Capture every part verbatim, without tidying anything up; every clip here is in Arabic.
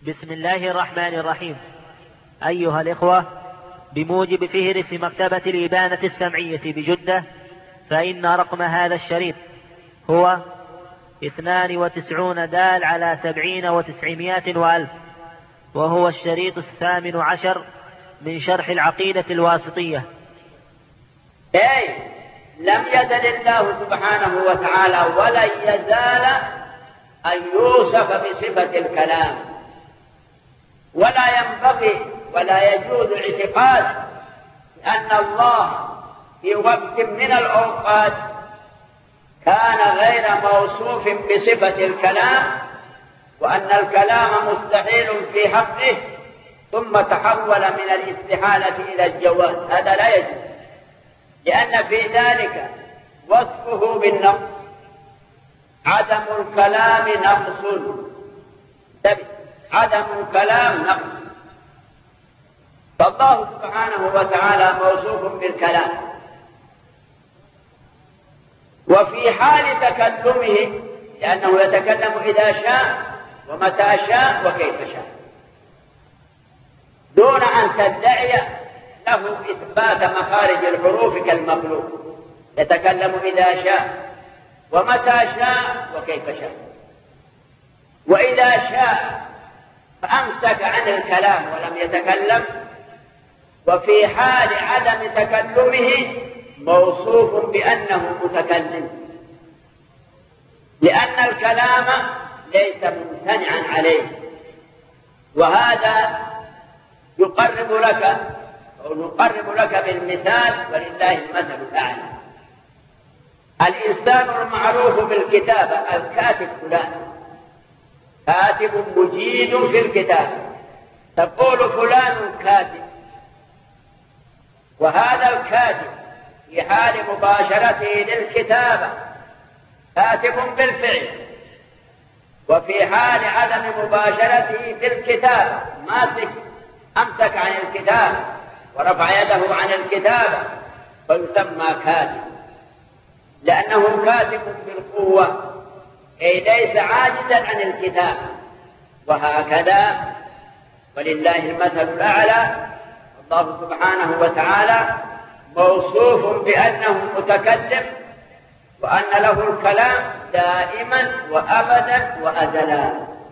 بسم الله الرحمن الرحيم. أيها الإخوة، بموجب فهرس مكتبة الإبانة السمعية بجدة، فإن رقم هذا الشريط هو اثنان وتسعون دال على سبعين وتسعمائة وألف، وهو الشريط الثامن عشر من شرح العقيدة الواسطية. أي لم يزل الله سبحانه وتعالى ولن يزال أن يوصف بصفة الكلام، ولا ينبغي ولا يجوز الاعتقاد أن الله في وقت من الأوقات كان غير موصوف بصفة الكلام، وأن الكلام مستحيل في حقه ثم تحول من الاستحالة إلى الجواز. هذا لا يجوز، لأن في ذلك وصفه بالنقص. عدم الكلام نقص، عدم الكلام نقص. فالله سبحانه وتعالى موصوف بالكلام، وفي حال تكلمه لأنه يتكلم إذا شاء ومتى شاء وكيف شاء، دون أن تدعي له إثبات مخارج الحروف كالمخلوق. يتكلم إذا شاء ومتى شاء وكيف شاء. وإذا شاء فأمسك عن الكلام ولم يتكلم، وفي حال عدم تكلمه موصوف بأنه متكلم، لأن الكلام ليس ممتنعا عليه. وهذا يقرب لك أو نقرب لك بالمثال، ولله المثل الأعلى. الإنسان المعروف بالكتابة، الكاتب فلان، كاتب مجيد في الكتابة، تقول فلان كاتب. وهذا الكاتب في حال مباشرته للكتابة كاتب بالفعل، وفي حال عدم مباشرته بالكتابة ماسك أمسك عن الكتابة ورفع يده عن الكتابة، فيسمى كاتب، لأنه كاتب بالقوة، أي ليس عاجزا عن الكتابة. وهكذا ولله المثل الأعلى. الله سبحانه وتعالى موصوف بأنه متكلم، وأن له الكلام دائما وأبدا وأزلا.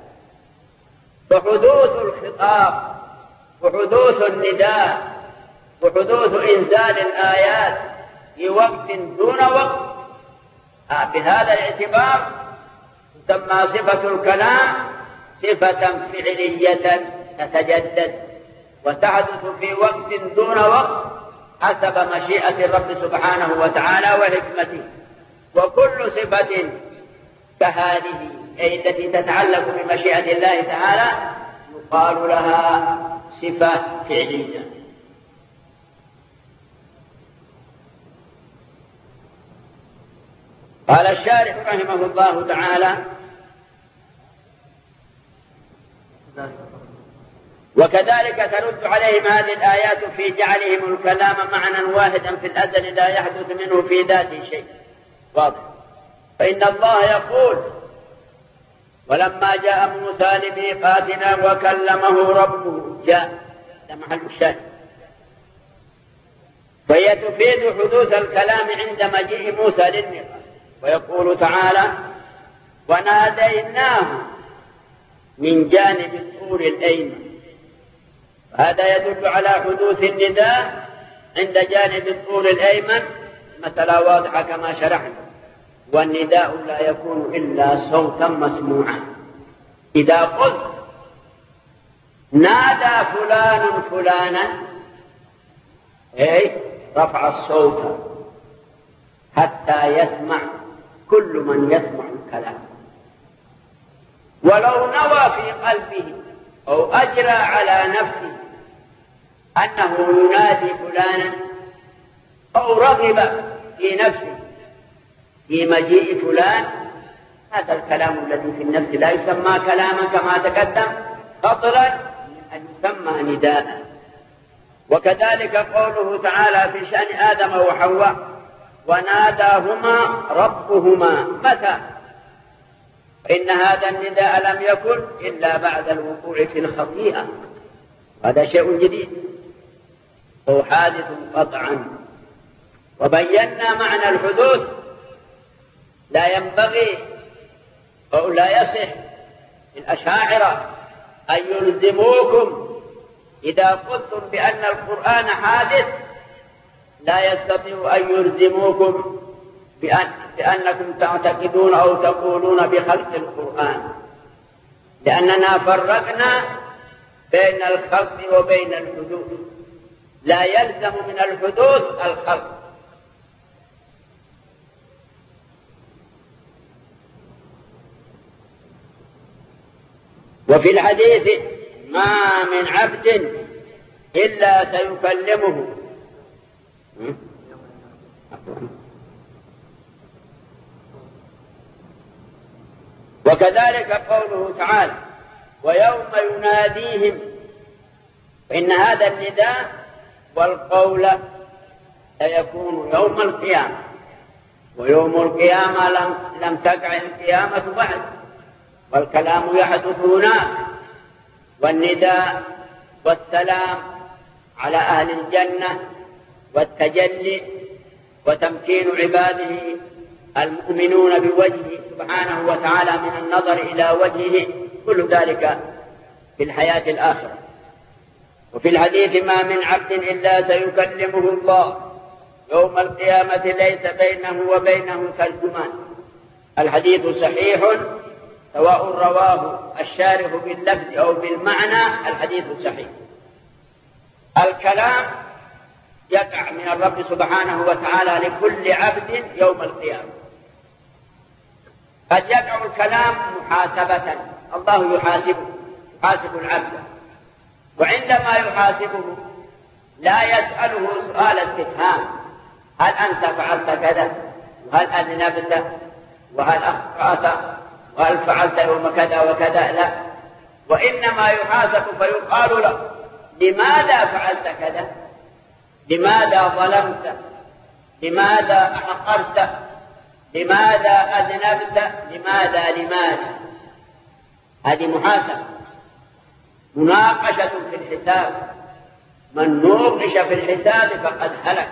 فحدوث الخطاب وحدوث النداء وحدوث إنزال الآيات في وقت دون وقت، بهذا الاعتبار تسمى صفة الكلام صفة فعلية تتجدد وتحدث في وقت دون وقت حسب مشيئة الرب سبحانه وتعالى وحكمته. وكل صفة كهذه أي التي تتعلق بمشيئة الله تعالى يقال لها صفة فعلية. قال الشارح رحمه الله تعالى: وكذلك ترد عليهم هذه الآيات في جعلهم الكلام معنى واحدا في الأزل لا يحدث منه في ذاته شيء. واضح. فإن الله يقول: ولما جاء موسى لميقاتنا وكلمه ربه جاء. هذا محل الشاهد. فهي تفيد حدوث الكلام عند مجيء موسى للميقات. ويقول تعالى: وناديناه من جانب الطور الأيمن. هذا يدل على حدوث النداء عند جانب الطور الأيمن، مسألة واضحة كما شرحنا. والنداء لا يكون إلا صوتا مسموعا. إذا قلت نادى فلان فلانا، أي رفع الصوت حتى يسمع كل من يسمع الكلام، ولو نوى في قلبه أو أجرى على نفسه أنه ينادي فلانا أو رغب في نفسه في مجيء فلان، هذا الكلام الذي في النفس لا يسمى كلاما كما تقدم، فضلا أن يسمى نداء. وكذلك قوله تعالى في شأن آدم وحواء: وناداهما ربهما متى؟ إن هذا النداء لم يكن إلا بعد الوقوع في الخطيئة، هذا شيء جديد هو حادث قطعا. وبينا معنى الحدوث، لا ينبغي أو لا يصح الأشاعرة أن يلزموكم إذا قلتم بأن القرآن حادث، لا يستطيع أن يلزموكم بأن بأنكم تعتقدون أو تقولون بخلق القرآن، لأننا فرقنا بين الخلق وبين الحدوث، لا يلزم من الحدوث الخلق. وفي الحديث ما من عبد إلا سيكلمه وكذلك قوله تعالى ويوم يناديهم، إن هذا النداء والقول سيكون يوم القيامة، ويوم القيامة لم, لم تقع القيامة بعد، والكلام يحدث هناك، والنداء والسلام على أهل الجنة والتجلي وتمكين عباده المؤمنون بوجهه سبحانه وتعالى من النظر إلى وجهه، كل ذلك في الحياة الآخرة. وفي الحديث ما من عبد إلا سيكلمه الله يوم القيامة ليس بينه وبينه ترجمان. الحديث صحيح سواء رواه الشارح باللفظ أو بالمعنى، الحديث صحيح. الكلام يقع من الرب سبحانه وتعالى لكل عبد يوم القيامة. قد يقع الكلام محاسبة، الله يحاسبه يحاسب العبد، وعندما يحاسبه لا يسأله سؤال استفهام هل أنت فعلت كذا وهل أذنبت وهل أخطأت وهل فعلت يوم كذا وكذا، لا، وإنما يحاسب فيقال له لماذا فعلت كذا، لماذا ظلمت، لماذا أحقرت، لماذا أذنبت، لماذا لماذا. هذه محاسبة، مناقشة في الحساب، من نوقش في الحساب فقد هلك.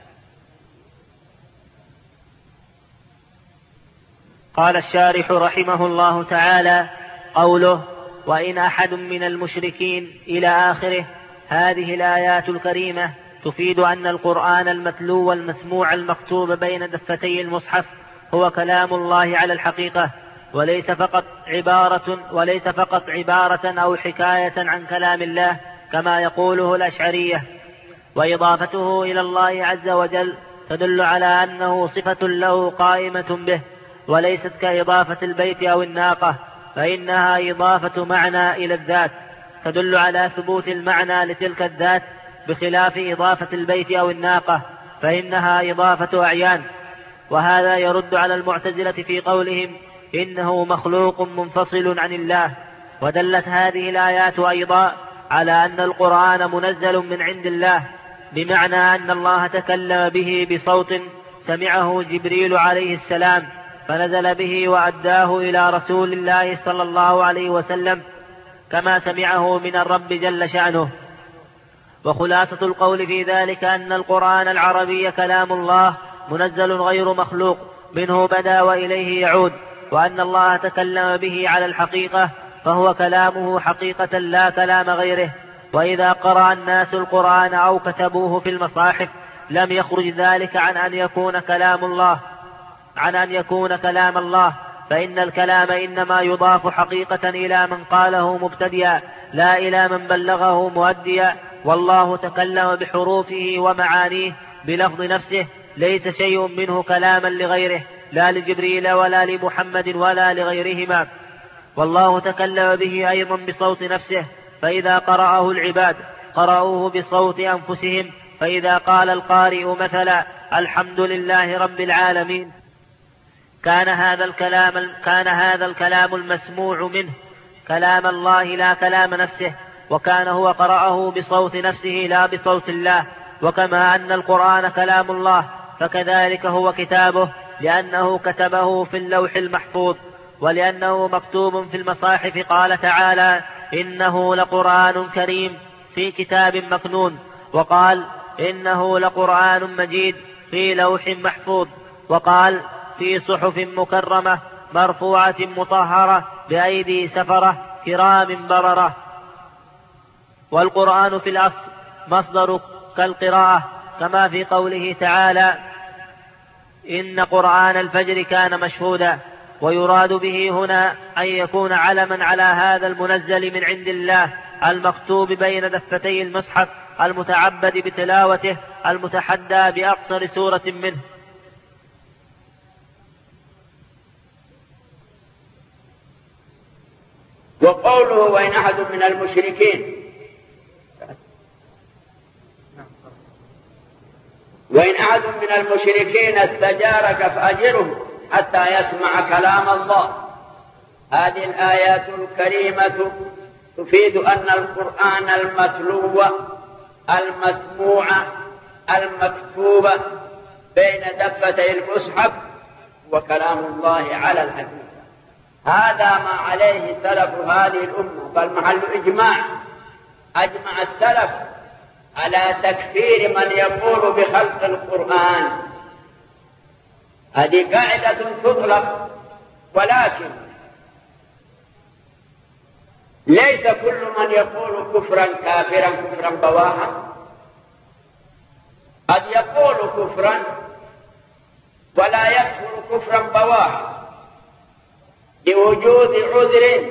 قال الشارح رحمه الله تعالى: قوله وإن أحد من المشركين إلى آخره، هذه الآيات الكريمة تفيد أن القرآن المتلو والمسموع المكتوب بين دفتي المصحف هو كلام الله على الحقيقة، وليس فقط عبارة وليس فقط عبارة أو حكاية عن كلام الله كما يقوله الأشعرية. وإضافته إلى الله عز وجل تدل على أنه صفة له قائمة به، وليست كإضافة البيت أو الناقة، فإنها إضافة معنى إلى الذات تدل على ثبوت المعنى لتلك الذات، بخلاف إضافة البيت أو الناقة فإنها إضافة أعيان. وهذا يرد على المعتزلة في قولهم إنه مخلوق منفصل عن الله. ودلت هذه الآيات أيضا على أن القرآن منزل من عند الله، بمعنى أن الله تكلم به بصوت سمعه جبريل عليه السلام فنزل به وأداه إلى رسول الله صلى الله عليه وسلم كما سمعه من الرب جل شأنه. وخلاصة القول في ذلك أن القرآن العربي كلام الله منزل غير مخلوق، منه بدا وإليه يعود، وأن الله تكلم به على الحقيقة فهو كلامه حقيقة لا كلام غيره. وإذا قرأ الناس القرآن أو كتبوه في المصاحف لم يخرج ذلك عن أن يكون كلام الله عن أن يكون كلام الله، فإن الكلام إنما يضاف حقيقة إلى من قاله مبتدئا لا إلى من بلغه مؤديا. والله تكلم بحروفه ومعانيه بلفظ نفسه، ليس شيء منه كلاما لغيره، لا لجبريل ولا لمحمد ولا لغيرهما. والله تكلم به أيضا بصوت نفسه، فإذا قرأه العباد قرأوه بصوت أنفسهم. فإذا قال القارئ مثلا الحمد لله رب العالمين كان هذا الكلام كان هذا الكلام المسموع منه كلام الله لا كلام نفسه، وكان هو قرأه بصوت نفسه لا بصوت الله. وكما أن القرآن كلام الله فكذلك هو كتابه، لأنه كتبه في اللوح المحفوظ. ولأنه مكتوب في المصاحف. قال تعالى: إنه لقرآن كريم في كتاب مكنون. وقال: إنه لقرآن مجيد في لوح محفوظ. وقال: في صحف مكرمة مرفوعة مطهرة بأيدي سفرة كرام بررة. والقرآن في الأصل مصدر كالقراءة، كما في قوله تعالى: إن قرآن الفجر كان مشهودا. ويراد به هنا أن يكون علما على هذا المنزل من عند الله المكتوب بين دفتي المصحف المتعبد بتلاوته المتحدى بأقصر سورة منه. وقوله: وإن أحد من المشركين وإن أحد من المشركين استجارك فأجره حتى يسمع كلام الله. هذه الآيات الكريمة تفيد أن القرآن المتلو المسموع المكتوب بين دفتي المصحف وكلام الله على الحقيقة. هذا ما عليه سلف هذه الأمة، بل محل إجماع. أجمع السلف على تكفير من يقول بخلق القرآن. هذه قاعدة تطلق، ولكن ليس كل من يقول كفرا كافرا كفرا بواحا. قد يقول كفرا ولا يكفر كفرا بواحا لوجود عذر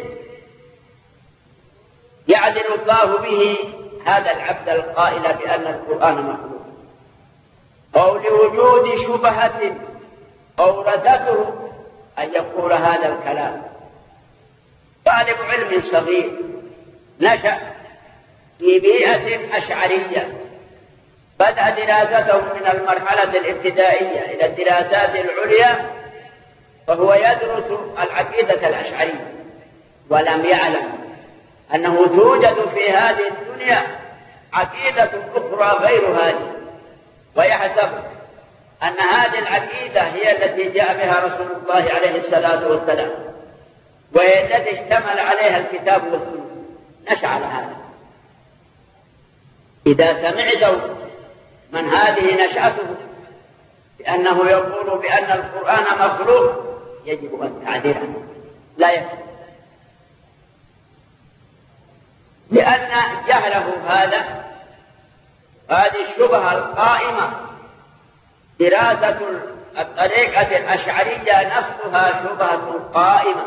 يعدل الله به هذا العبد القائل بأن القرآن مخلوق، أو لوجود شبهة أوردته أن يقول هذا الكلام. طالب علم صغير نشأ في بيئة أشعرية، بدأ دراسته من المرحلة الابتدائية إلى الدراسات العليا وهو يدرس العقيدة الأشعرية، ولم يعلم أنه توجد في هذه الدنيا عقيدة أخرى غير هذه، ويحسب أن هذه العقيدة هي التي جاء بها رسول الله عليه الصلاة والسلام، وهي التي اشتمل عليها الكتاب والسنة. نشأ على هذا. إذا سمعت من هذه نشأته بأنه يقول بأن القرآن مخلوق يجب أن تعذر عنه، لا يكفي، لأن جهله هذا هذه الشبهة القائمة. دراسة الطريقة الأشعرية نفسها شبهة قائمة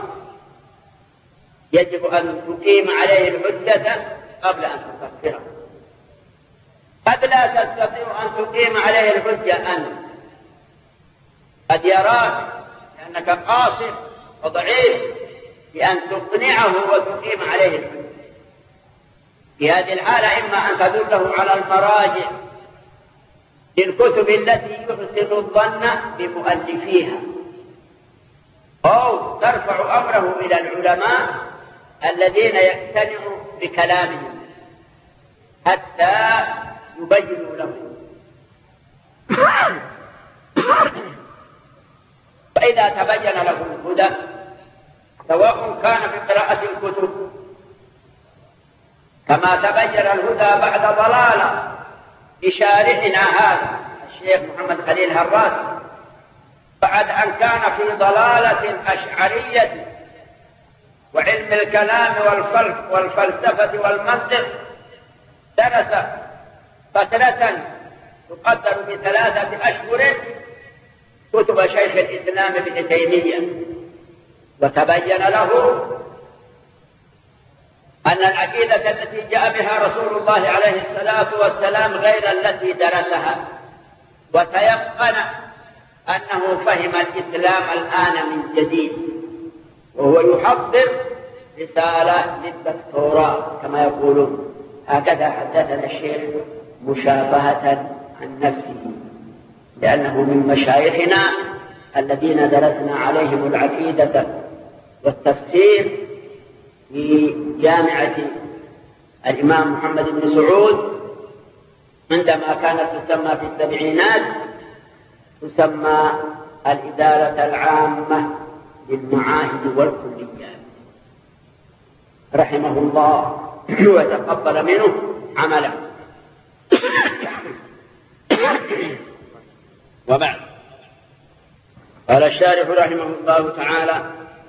يجب أن تقيم عليه الحجة قبل أن تكفره. قد لا تستطيع أن تقيم عليه الحجة أنت، قد يراك لأنك قاصر وضعيف بأن تقنعه وتقيم عليه الحجة. في هذه الحالة إما أن تدله على المراجع للكتب التي يحسن الظن بمؤلفيها، أو ترفع أمره إلى العلماء الذين يقتنعوا بكلامهم حتى يبينوا له. فإذا تبين له الهدى سواء كان بقراءة الكتب كما تبين الهدى بعد ضلالة لشارحنا هذا الشيخ محمد خليل هراس، بعد أن كان في ضلالة أشعرية وعلم الكلام والفلسفة والمنطق، درس فترة تقدر بثلاثة أشهر كتب شيخ الإسلام ابن تيمية، وتبين له أن العقيدة التي جاء بها رسول الله عليه الصلاة والسلام غير التي درسها، وتيقن أنه فهم الإسلام الآن من جديد، وهو يحضر رسالة للدكتوراه كما يقولون. هكذا حدثنا الشيخ مشابهة عن نفسه، لأنه من مشايخنا الذين درسنا عليهم العقيدة والتفسير في جامعة الإمام محمد بن سعود عندما كانت تسمى في السبعينات تسمى الإدارة العامة بالمعاهد والكليات رحمه الله وتقبل منه عمله. وبعد، قال الشارح رحمه الله تعالى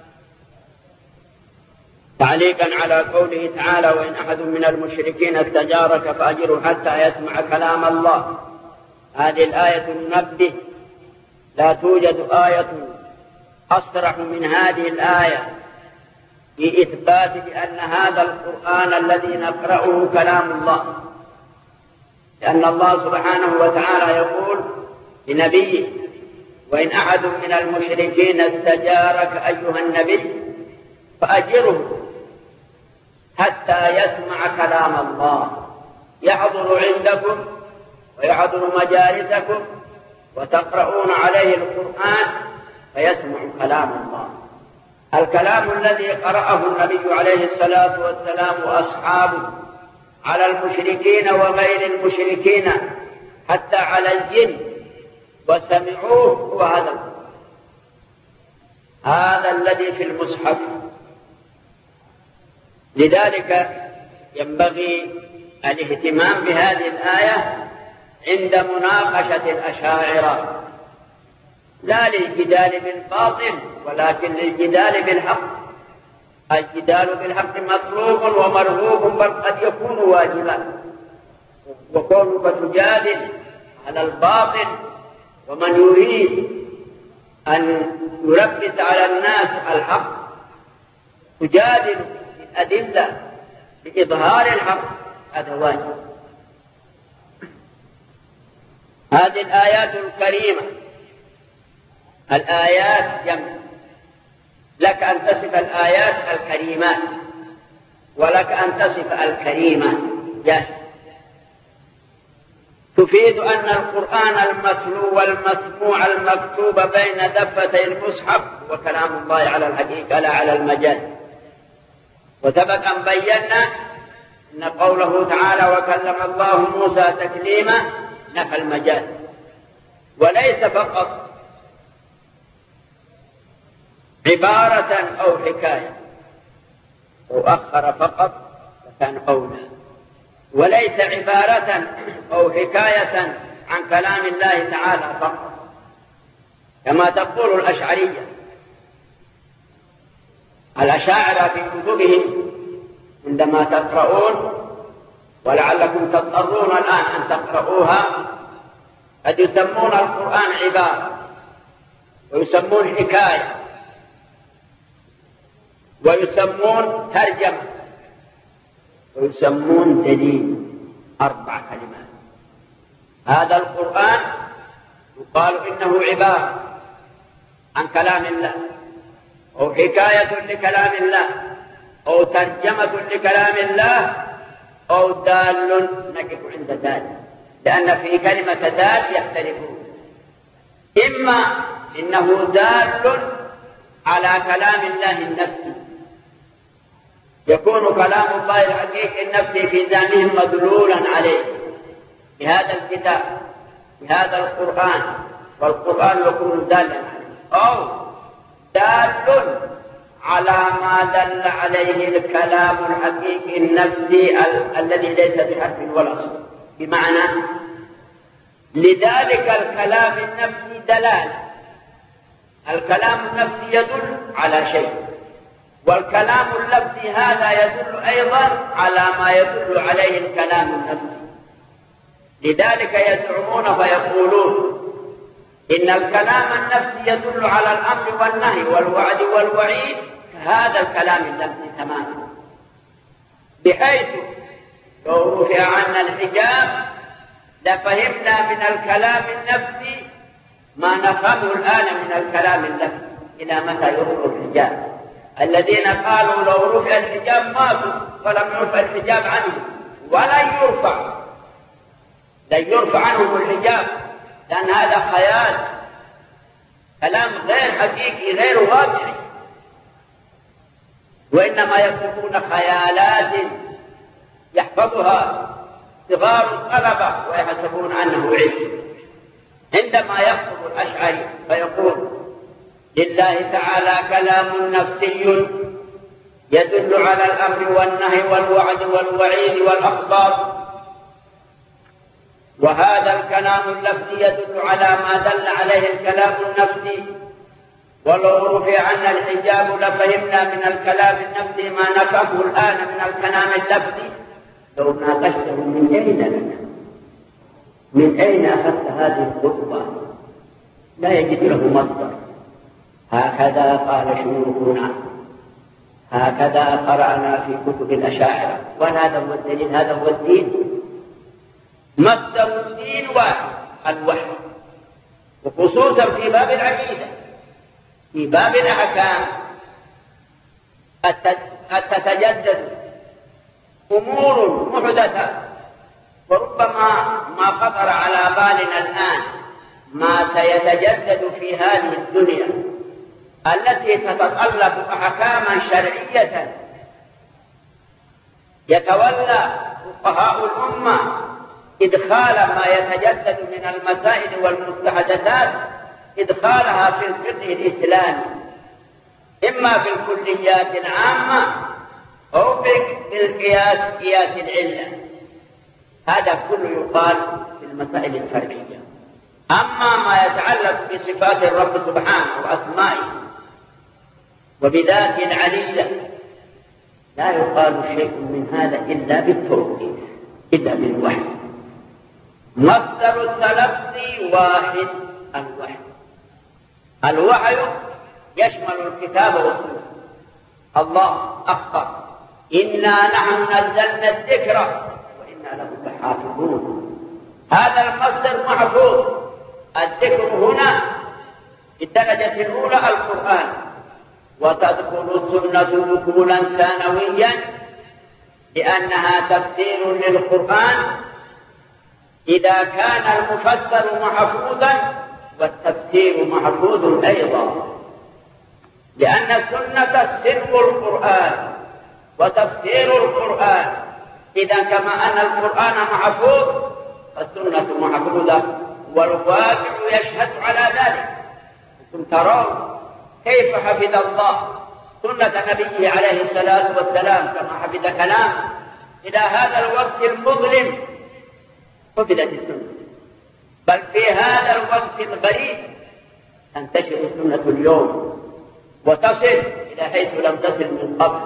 تعليقا على قوله تعالى: وإن أحد من المشركين استجارك فأجره حتى يسمع كلام الله. هذه الآية ننبه: لا توجد آية أصرح من هذه الآية في إثبات بأن هذا القرآن الذي نقرأه كلام الله، لأن الله سبحانه وتعالى يقول لنبيه: وإن أحد من المشركين استجارك أيها النبي فأجره حتى يسمع كلام الله، يحضر عندكم ويحضر مجالسكم وتقرؤون عليه القرآن فيسمع كلام الله. الكلام الذي قرأه النبي عليه الصلاة والسلام وأصحابه على المشركين وغير المشركين حتى على الجن وسمعوه هو هذا القرآن، هذا الذي في المصحف. لذلك ينبغي الاهتمام بهذه الآية عند مناقشة الأشاعرة، لا للجدال بالباطل ولكن للجدال بالحق. الجدال بالحق مطلوب ومرغوب، بل قد يكون واجبا، وكونك تجادل على الباطل ومن يريد أن يلبس على الناس الحق تجادل بالأدلة بإظهار الحق، هذا واجب. هذه الآيات الكريمة، الآيات جمع، لك أن تصف الآيات الكريمات ولك أن تصف الكريمة جاهز، تفيد أن القرآن المتلو والمسموع المكتوب بين دفتي المصحف وكلام الله على الحقيقة لا على المجاز. وسبق أن بينا أن قوله تعالى: وكلم الله موسى تكليما، نفى المجاز، وليس فقط عبارة أو حكاية، وأخر فقط فكان قولا، وليس عبارة أو حكاية عن كلام الله تعالى فقط كما تقول الأشعرية. الأشاعرة في كتبهم عندما تقرؤون، ولعلكم تضطرون الآن أن تقرؤوها، قد يسمون القرآن عبارة، ويسمون حكاية، ويسمون ترجمة، ويسمون دليل، أربع كلمات. هذا القرآن يقال إنه عبارة عن كلام الله، أو حكاية لكلام الله، أو ترجمة لكلام الله، أو دال، نقف عند دال، لأن في كلمة دال يختلفون. إما إنه دال على كلام الله النفسي، يكون كلام الله الحقيقي النفسي في ذهنهم مدلولا عليه بهذا الكتاب بهذا القرآن، والقرآن يكون دالا عليه، أو دال على ما دل عليه الكلام الحقيقي النفسي ال- الذي ليس بحرف ولا صوت، بمعنى لذلك الكلام النفسي دلالة. الكلام النفسي يدل على شيء، والكلام اللفظي هذا يدل أيضا على ما يدل عليه الكلام النفسي. لذلك يزعمون فيقولون إن الكلام النفسي يدل على الأمر والنهي والوعد والوعيد كهذا الكلام اللفظي تماما، بحيث لو رفع عنا الحجاب لفهمنا من الكلام النفسي ما نفهمه الآن من الكلام اللفظي. إلى متى يرفع الحجاب؟ الذين قالوا لو رفع الحجاب ماتوا، ولم يرفع الحجاب عنهم ولن يرفع لن يرفع عنهم الحجاب، لأن هذا خيال، كلام غير حقيقي غير واقعي، وإنما يكتبون خيالات يحفظها صغار الطلبة ويحسبون أنه علم. عندما يكتب الأشعري فيقول لله تعالى كلام نفسي يدل على الأمر والنهي والوعد والوعيد والأخبار، وهذا الكلام اللفظي يدل على ما دل عليه الكلام النفسي. ولو رفع عنا الحجاب لفهمنا من الكلام النفسي ما نفهمه الآن من الكلام اللفظي. لو ناقشته من أين لنا؟ من أين أخذت هذه الخطبة؟ لا يجد له مصدر. هكذا قال شيوخنا، هكذا قرأنا في كتب الأشاعرة، وهذا هو الدليل، هذا هو الدين. مصدر الدين واحد، الوحي، وخصوصا في باب العقيدة. في باب الأحكام تتجدد أمور محدثة، وربما ما خطر على بالنا الآن ما سيتجدد في هذه الدنيا التي تتطلب أحكاما شرعية يتولى فقهاء الأمة إدخال ما يتجدد من المسائل والمستحدثات، إدخالها في الفقه الإسلامي، إما في الكليات العامة أو في القياس قياس العلة. هذا كله يقال في المسائل الفرعية. أما ما يتعلق بصفات الرب سبحانه وأسمائه وبذاته العلية لا يقال شيء من هذا إلا بالتوقيف، إلا بالوحي. مصدر التلقي واحد، الوحي. الوحي يشمل الكتاب والسنة. الله أخبر: إنا نحن نزلنا الذكر وإنا له لحافظون. هذا المصدر محفوظ. الذكر هنا في الدرجة الأولى القرآن، وتدخل السنة دخولا ثانويا لأنها تفسير للقرآن إذا كان المفسر محفوظا والتفسير محفوظ أيضا، لأن السنة سر القرآن وتفسير القرآن. إذا كما أن القرآن محفوظ فالسنة محفوظة، والواقع يشهد على ذلك. أنتم ترون كيف حفظ الله سنة نبيه عليه الصلاة والسلام كما حفظ كلام إلى هذا الوقت المظلم حفظت السنة، بل في هذا الوقت الغريب تنتشر السنة اليوم وتصل إلى حيث لم تصل من قبل،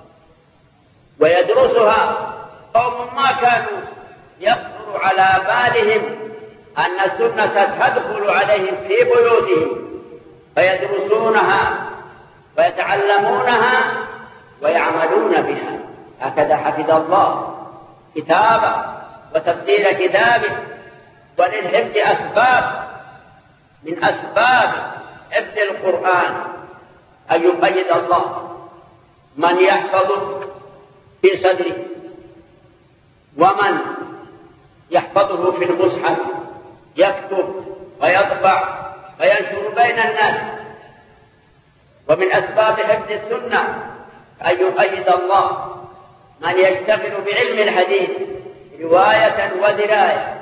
ويدرسها قوم ما كانوا يخطر على بالهم أن السنة تدخل عليهم في بيوتهم، فيدرسونها ويتعلمونها ويعملون بها. هكذا حفظ الله كتابه وتفسير كتابه. وللحفظ أسباب، من أسباب حفظ القرآن أن يقيد الله من يحفظه في صدره، ومن يحفظه في المصحف يكتب ويطبع وينشر بين الناس. ومن أسباب حفظ السنة أن يقيد الله من يشتغل بعلم الحديث رواية ودراية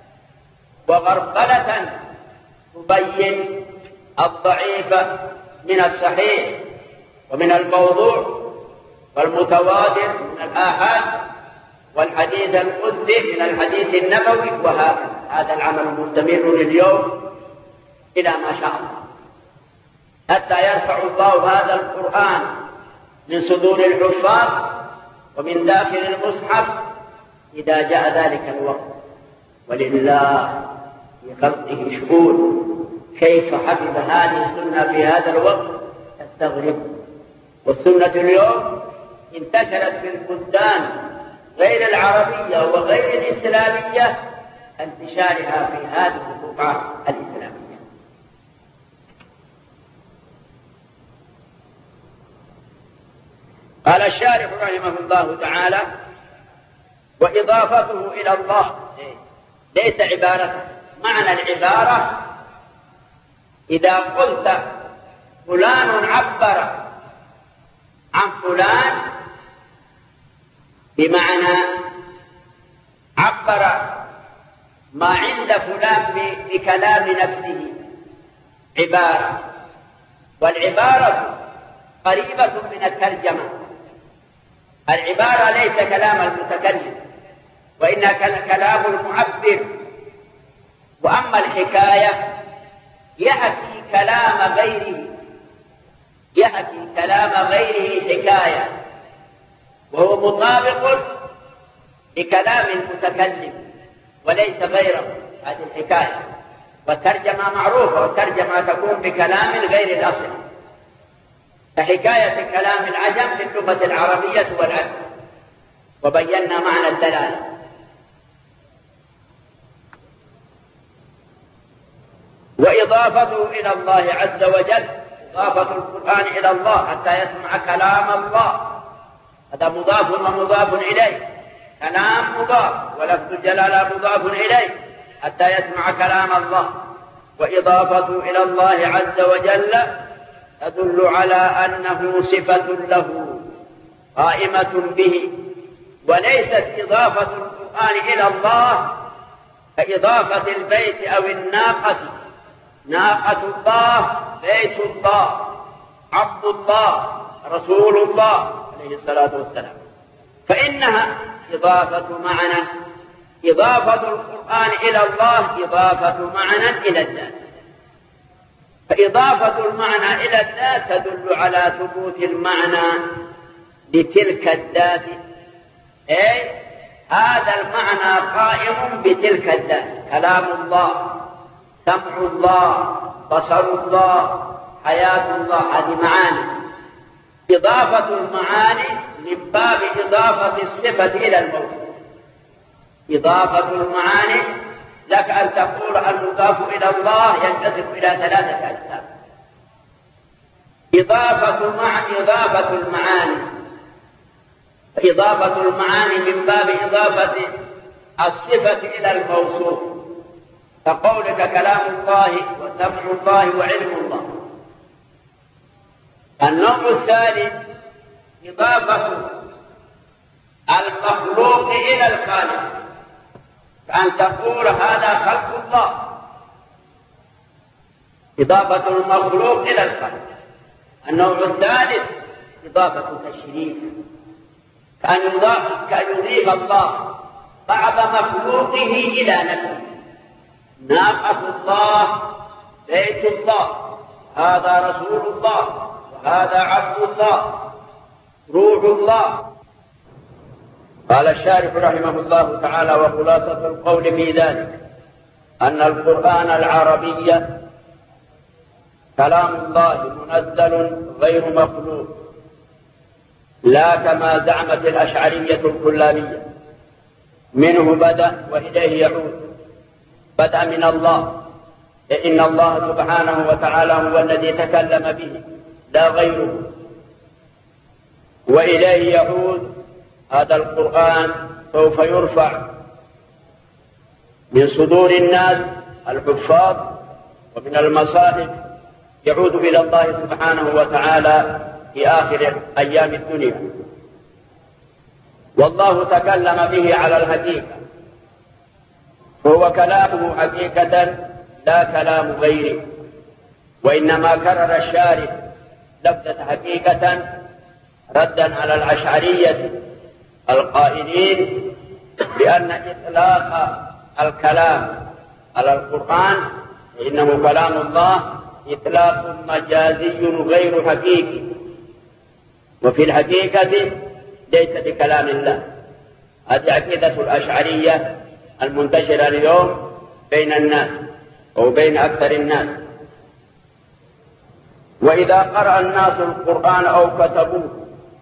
وغربلة تبين الضعيف من الصحيح ومن الموضوع والمتواتر من الآحاد والحديث القدسي من الحديث النبوي. وهذا هذا العمل مستمر اليوم إلى ما شاء الله، حتى يرفع الله هذا القرآن من صدور الحفاظ ومن داخل المصحف إذا جاء ذلك الوقت. ولله في خلقه شؤون، كيف حفظ هذه السنة في هذا الوقت تستغرب. والسنة اليوم انتشرت في البلدان غير العربية وغير الإسلامية انتشارها في هذه البقعة الإسلامية. قال الشارح رحمه الله تعالى: وإضافته إلى الله ليس عبارة. معنى العبارة إذا قلت فلان عبر عن فلان بمعنى عبر ما عند فلان بكلام نفسه عبارة، والعبارة قريبة من الترجمة. العبارة ليس كلام المتكلم، وإنها كلام المعبر. وأما الحكاية يحكي كلام غيره، يحكي كلام غيره حكاية، وهو مطابق لكلام المتكلم وليس غيره. هذه الحكاية. والترجمة معروفة، والترجمة تكون بكلام غير الأصل، كحكاية كلام العجم في اللغة العربية والعجم، وبينا معنى الدلالة. وإضافته إلى الله عز وجل، إضافة القرآن إلى الله حتى يسمع كلام الله، هذا مضاف ومضاف إليه، كلام مضاف ولفظ الجلالة مضاف إليه حتى يسمع كلام الله. وإضافته إلى الله عز وجل تدل على أنه صفة له قائمة به، وليست إضافة القرآن إلى الله كإضافة البيت أو الناقة. ناقة الله، بيت الله، عبد الله، رسول الله عليه الصلاة والسلام، فإنها إضافة معنى. إضافة القرآن إلى الله إضافة معنى إلى الذات، فإضافة المعنى إلى الذات تدل على ثبوت المعنى لتلك الذات، أي هذا المعنى قائم بتلك الذات. كلام الله، سمع الله، بصر الله، حياة الله، هذه معاني. إضافة المعاني من باب إضافة الصفة إلى الموصوف. إضافة المعاني لك أن تقول المضاف إلى الله ينقسم إلى ثلاثة أقسام. إضافة مع إضافة المعاني، إضافة المعاني من باب إضافة الصفة إلى الموصوف، كقولك كلام الله وسمع الله وعلم الله. النوع الثاني إضافة المخلوق إلى الخالق، كأن تقول هذا خلق الله، إضافة المخلوق إلى الخالق. النوع الثالث إضافة تشريف، كأن يضيف الله بعض مخلوقه إلى نفسه. ناقة الله، بيت الله، هذا رسول الله، وهذا عبد الله، روح الله. قال الشارح رحمه الله تعالى: وخلاصة القول في ذلك أن القرآن العربي كلام الله منزل غير مخلوق، لا كما زعمت الأشعرية الكلابية منه بدأ وإليه يعود. بدأ من الله، إن الله سبحانه وتعالى هو الذي تكلم به لا غيره، وإليه يعود. هذا القرآن سوف يرفع من صدور الناس الحفاظ ومن المصاحف، يعود إلى الله سبحانه وتعالى في آخر أيام الدنيا. والله تكلم به على الحقيقة، فهو كلامه حقيقة لا كلام غيره، وإنما كرر الشارح لفظة حقيقة ردا على الأشعرية القائلين بأن إطلاق الكلام على القرآن إنه كلام الله إطلاق مجازي غير حقيقي، وفي الحقيقة ليس بكلام الله. هذه عقيدة الأشعرية المنتشرة اليوم بين الناس أو بين أكثر الناس. وإذا قرأ الناس القرآن أو كتبوه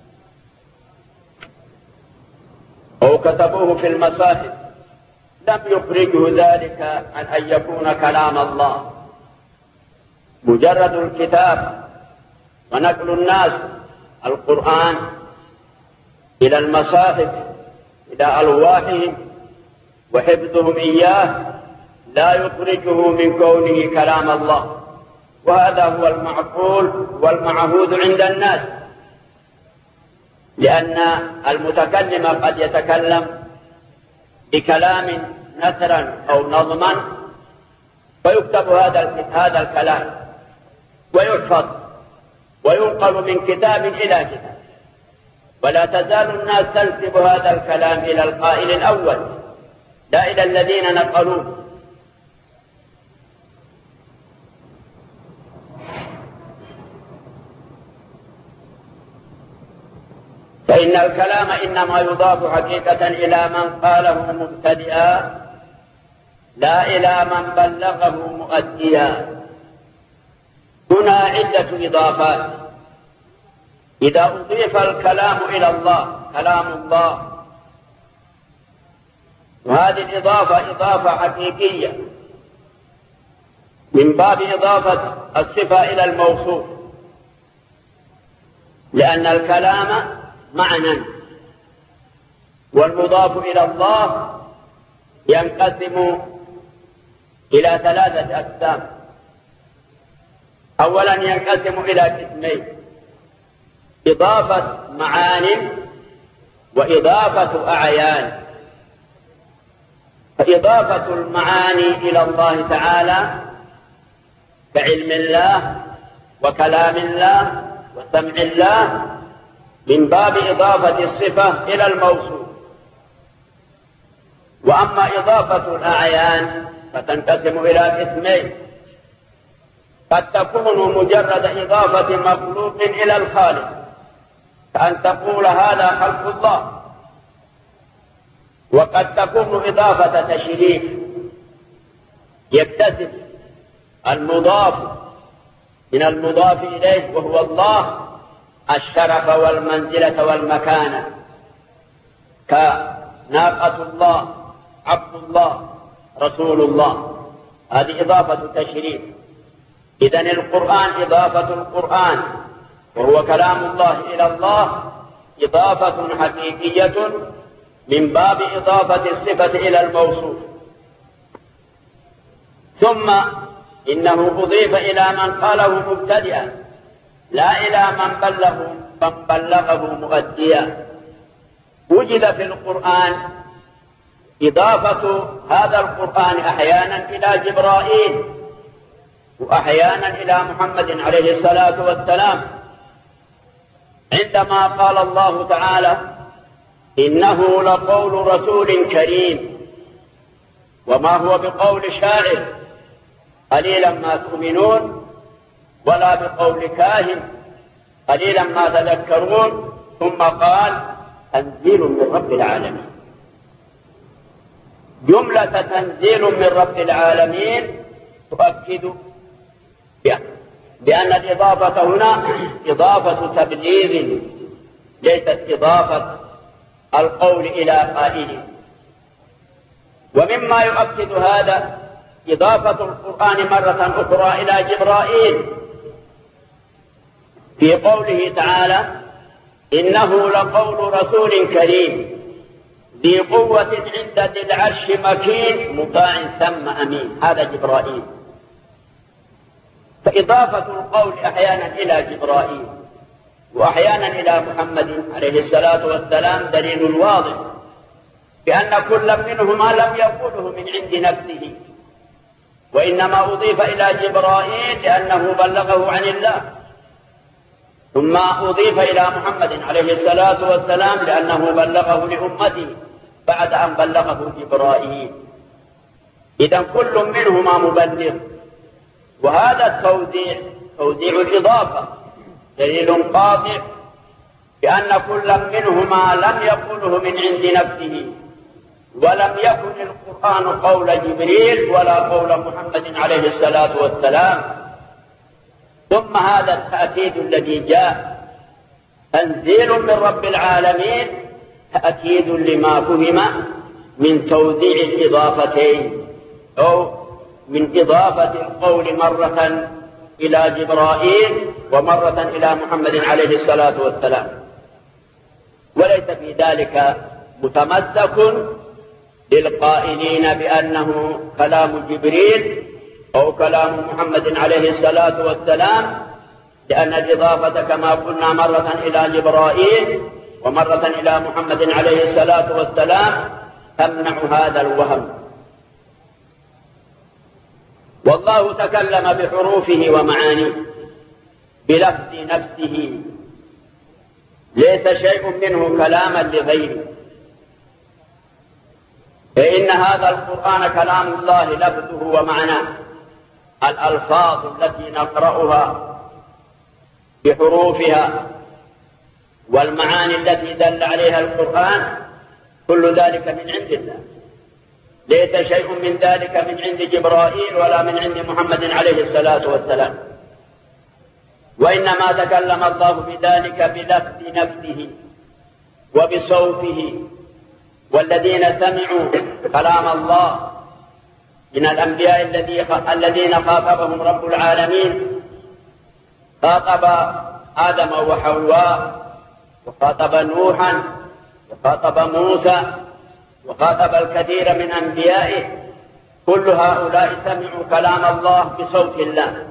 أو كتبوه في المصاحف لم يخرجه ذلك عن أن يكون كلام الله. مجرد الكتاب ونقل الناس القرآن إلى المصاحف إلى ألواحهم وحفظهم إياه لا يخرجه من كونه كلام الله، وهذا هو المعقول والمعهود عند الناس، لأن المتكلم قد يتكلم بكلام نثرا أو نظما فيكتب هذا هذا الكلام ويحفظ وينقل من كتاب إلى كتاب، ولا تزال الناس تنسب هذا الكلام إلى القائل الأول لا إلى الذين نقلوه. فإن الكلام إنما يضاف حقيقة إلى من قاله مبتدئا لا إلى من بلغه مؤديا. هنا عدة إضافات. إذا أضيف الكلام إلى الله كلام الله، وهذه الإضافة إضافة حقيقية من باب إضافة الصفة إلى الموصوف، لأن الكلام معنى، والمضاف إلى الله ينقسم إلى ثلاثة أقسام. أولا ينقسم إلى قسمين: إضافة معان وإضافة أعيان. فإضافة المعاني إلى الله تعالى كعلم الله وكلام الله وسمع الله من باب إضافة الصفة إلى الموصوف. وأما إضافة الأعيان فتنقسم إلى قسمين: قد تكون مجرد إضافة مخلوق إلى الخالق، كأن تقول هذا خلق الله، وقد تكون إضافة تشريف يكتسب المضاف من المضاف إليه وهو الله الشرف والمنزلة والمكانة، كناقة الله، عبد الله، رسول الله. هذه إضافة تشريف. إذن القرآن إضافة القرآن وهو كلام الله إلى الله إضافة حقيقية من باب إضافة الصفة إلى الموصوف. ثم إنه أضيف إلى من قاله مبتدئا لا إلى من بلغه من بلغه مؤديا. وجد في القرآن إضافة هذا القرآن أحيانا إلى جبرائيل وأحيانا إلى محمد عليه الصلاة والسلام، عندما قال الله تعالى: إنه لقول رسول كريم وما هو بقول شاعر قليلا ما تؤمنون ولا بقول كاهن قليلا ما تذكرون. ثم قال: تنزيل من رب العالمين. جملة تنزيل من رب العالمين تؤكد بأن الإضافة هنا إضافة تبليغ ليست إضافة القول إلى قائله. ومما يؤكد هذا إضافة القرآن مرة أخرى إلى جبرائيل في قوله تعالى: إنه لقول رسول كريم ذي قوة عند ذي العرش مكين مطاع ثم أمين. هذا جبرائيل. فإضافة القول أحيانا إلى جبرائيل وأحيانا إلى محمد عليه الصلاة والسلام دليل واضح بأن كل منهما لم يقوله من عند نفسه، وإنما أضيف إلى جبرائيل لأنه بلغه عن الله، ثم أضيف إلى محمد عليه الصلاة والسلام لأنه بلغه لأمته بعد أن بلغه جبرائيل. إذن كل منهما مبلغ. وهذا التوزيع توزيع الإضافة دليل قاطع بأن كل منهما لم يقله من عند نفسه، ولم يكن القرآن قول جبريل ولا قول محمد عليه الصلاة والسلام. ثم هذا التأكيد الذي جاء تنزيل من رب العالمين تأكيد لما فهم من توزيع الإضافتين، أو من إضافة القول مرة إلى جبرائيل ومرة إلى محمد عليه الصلاة والسلام. وليس في ذلك متمسك للقائلين بأنه كلام جبريل أو كلام محمد عليه الصلاة والسلام، لأن الإضافة كما قلنا مرة إلى جبرائيل ومرة إلى محمد عليه الصلاة والسلام تمنع هذا الوهم. والله تكلم بحروفه ومعانيه، بلفظ نفسه، ليس شيء منه كلاما لغيره، فإن هذا القرآن كلام الله لفظه ومعناه. الألفاظ التي نقرأها بحروفها والمعاني التي دل عليها القرآن كل ذلك من عند الله، ليس شيء من ذلك من عند جبرائيل ولا من عند محمد عليه الصلاة والسلام، وإنما تكلم الله بذلك بلفظ نفسه وبصوته. والذين سمعوا كلام الله من الأنبياء الذين خاطبهم رب العالمين، خاطب آدم وحواء، وخاطب نوحا، وخاطب موسى، وخاطب الكثير من أنبيائه، كل هؤلاء سمعوا كلام الله بصوت الله.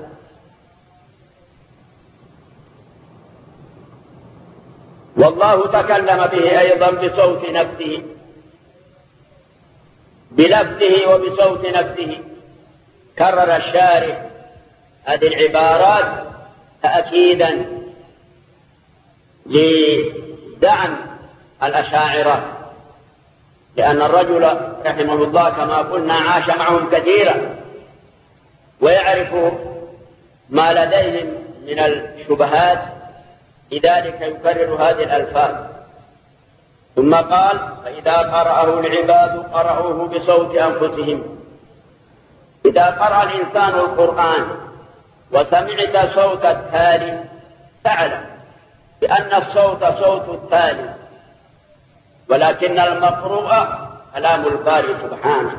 والله تكلم به أيضا بصوت نفسه، بلفظه وبصوت نفسه. كرر الشارح هذه العبارات تأكيدا لدعم الأشاعرة، لأن الرجل رحمه الله كما قلنا عاش معهم كثيرا ويعرف ما لديهم من الشبهات، لذلك يكرر هذه الألفاظ. ثم قال: فإذا قرأه العباد قرأوه بصوت أنفسهم. إذا قرأ الإنسان القرآن وسمعت صوت التالي تعلم بأن الصوت صوت التالي، ولكن المقروء كلام الباري سبحانه.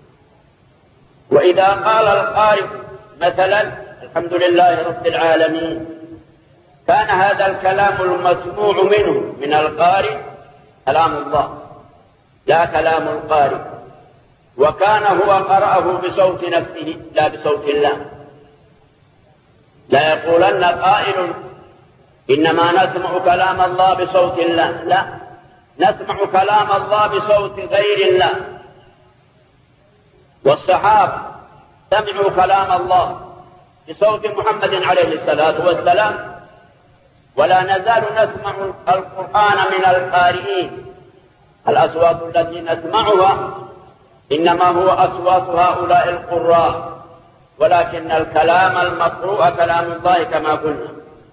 وإذا قال القارئ مثلا: الحمد لله رب العالمين، كان هذا الكلام المسموع منه من القارئ كلام الله لا كلام القارئ، وكان هو قرأه بصوت نفسه لا بصوت الله. لا يقولن قائل إنما نسمع كلام الله بصوت الله، لا، نسمع كلام الله بصوت غير الله. والصحابة سمعوا كلام الله بصوت محمد عليه الصلاة والسلام، ولا نزال نسمع القرآن من القارئين. الأصوات التي نسمعها إنما هو أصوات هؤلاء القراء، ولكن الكلام المقروء كلام الله كما قلنا.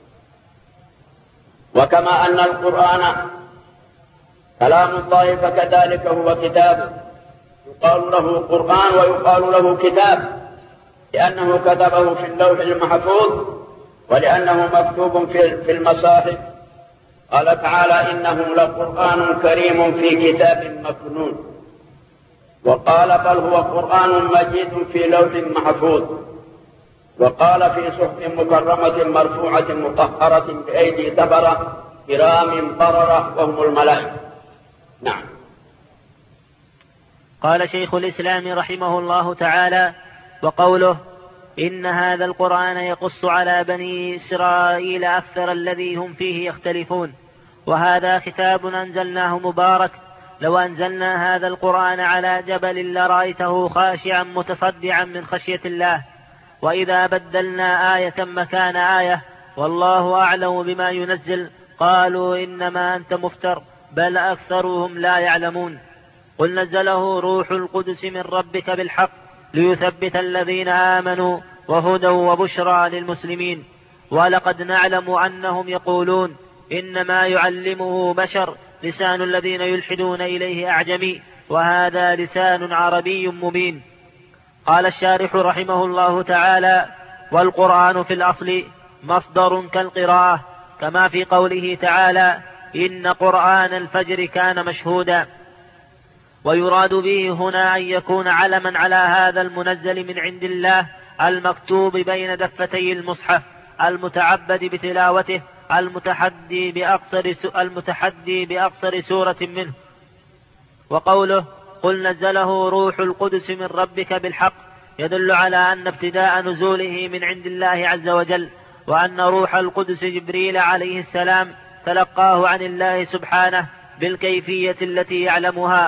وكما أن القرآن كلام الله فكذلك هو كتاب، يقال له قرآن ويقال له كتاب، لأنه كتبه في اللوح المحفوظ ولأنه مكتوب في المصاحف. قال تعالى: إنه لقرآن كريم في كتاب مكنون. وقال: بل هو قرآن مجيد في لوح محفوظ. وقال: في صحف مكرمة مرفوعة مطهرة بأيدي سفرة كرام بررة وهم الملائكة. نعم. قال شيخ الإسلام رحمه الله تعالى: وقوله: إن هذا القرآن يقص على بني إسرائيل أكثر الذي هم فيه يختلفون، وهذا كتاب أنزلناه مبارك، لو أنزلنا هذا القرآن على جبل لرأيته خاشعا متصدعا من خشية الله، وإذا بدلنا آية مكان آية والله أعلم بما ينزل قالوا إنما أنت مفتر بل أكثرهم لا يعلمون. قل: نزله روح القدس من ربك بالحق ليثبت الذين آمنوا وهدى وبشرى للمسلمين. ولقد نعلم أنهم يقولون إنما يعلمه بشر، لسان الذين يلحدون إليه أعجمي وهذا لسان عربي مبين. قال الشارح رحمه الله تعالى: والقرآن في الأصل مصدر كالقراءة، كما في قوله تعالى: إن قرآن الفجر كان مشهودا. ويراد به هنا أن يكون علما على هذا المنزل من عند الله المكتوب بين دفتي المصحف المتعبد بتلاوته المتحدي بأقصر, المتحدي بأقصر سورة منه. وقوله: قل نزله روح القدس من ربك بالحق يدل على أن ابتداء نزوله من عند الله عز وجل، وأن روح القدس جبريل عليه السلام تلقاه عن الله سبحانه بالكيفية التي يعلمها.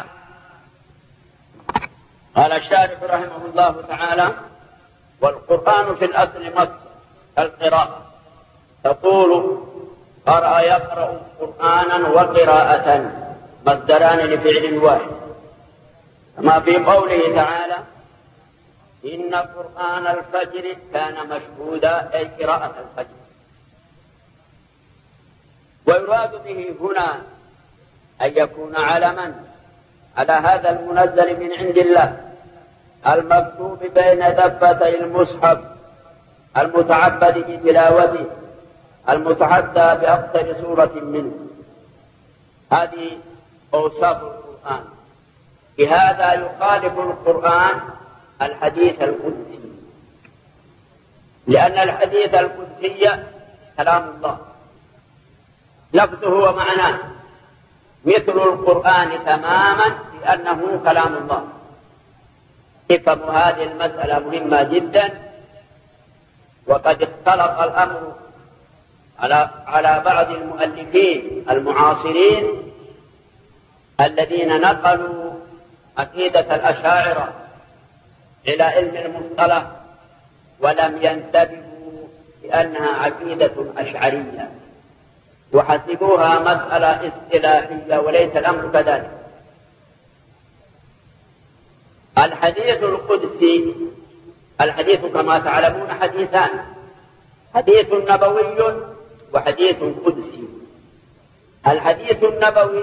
قال الشارح رحمه الله تعالى: والقرآن في الأصل مصدر القراءة، تقول قرأ يقرأ قرآنا وقراءة مصدران لفعل واحد، كما في قوله تعالى إن قرآن الفجر كان مشهودا، أي قراءة الفجر. ويراد به هنا أن يكون علما على هذا المنزل من عند الله المكتوب بين دفتي المصحف المتعبد بتلاوته المتحدى بأكثر سورة منه. هذه أوصاف القرآن. بهذا يخالف القرآن الحديث القدسي، لأن الحديث القدسي كلام الله لفظه ومعناه مثل القرآن تماما لأنه كلام الله. افهموا هذه المسألة مهمة جدا، وقد اختلط الأمر على على بعض المؤلفين المعاصرين الذين نقلوا عقيدة الأشاعرة إلى علم المصطلح ولم ينتبهوا لأنها عقيدة أشعرية وحسبوها مسألة اصطلاحية، وليس الأمر كذلك. الحديث القدسي، الحديث كما تعلمون حديثان، حديث نبوي وحديث قدسي. الحديث النبوي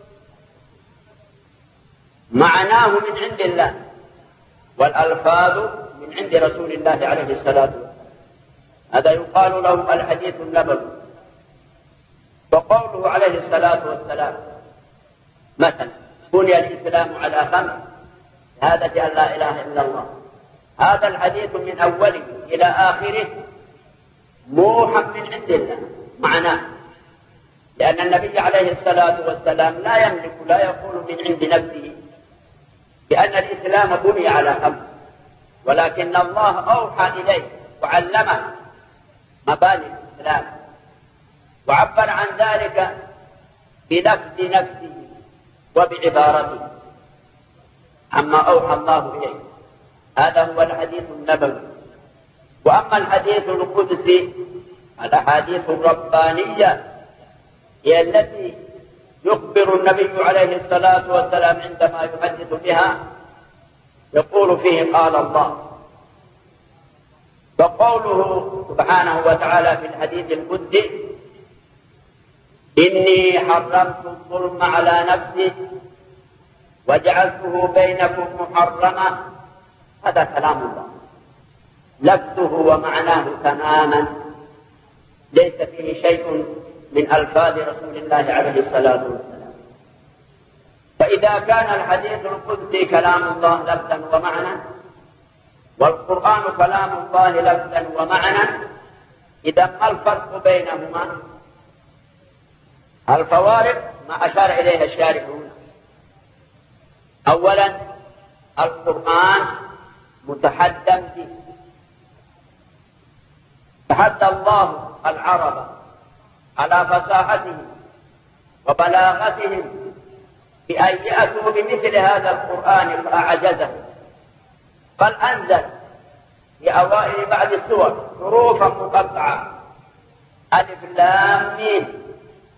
معناه من عند الله والألفاظ من عند رسول الله عليه الصلاة والسلام، هذا يقال له الحديث النبوي. وقوله عليه الصلاة والسلام مثلا بني الإسلام على خمس، شهادة أن لا إله إلا الله، هذا الحديث من أوله إلى آخره موحى من عند الله معناه، لأن النبي عليه الصلاة والسلام لا يملك لا يقول من عند نفسه بأن الإسلام بني على خمس، ولكن الله أوحى إليه وعلمه مبادئ الإسلام وعبر عن ذلك بلفظ نفسه وبعبارته عما أوحى الله إليه. هذا هو الحديث النبوي. وأما الحديث القدسي الأحاديث الربانية هي التي يخبر النبي عليه الصلاة والسلام عندما يحدث بها يقول فيه قال الله. وقوله سبحانه وتعالى في الحديث القدسي إني حرمت الظلم على نفسي وجعلته بينكم محرما، هذا كلام الله لفظه ومعناه تماما، ليس فيه شيء من ألفاظ رسول الله عليه الصلاة والسلام. فإذا كان الحديث القدسي كلام الله لفظا ومعنى والقرآن كلام الله لفظا ومعنى، إذا ما الفرق بينهما؟ الفوارق ما أشار إليها الشارح هنا. أولا القرآن متحدى به، تحدى الله العرب على فصاحتهم وبلاغتهم بأن يأتوا بمثل هذا القرآن فأعجزه، بل أنزل في أوائل بعض السور حروفا مقطعة ألف لام ميم،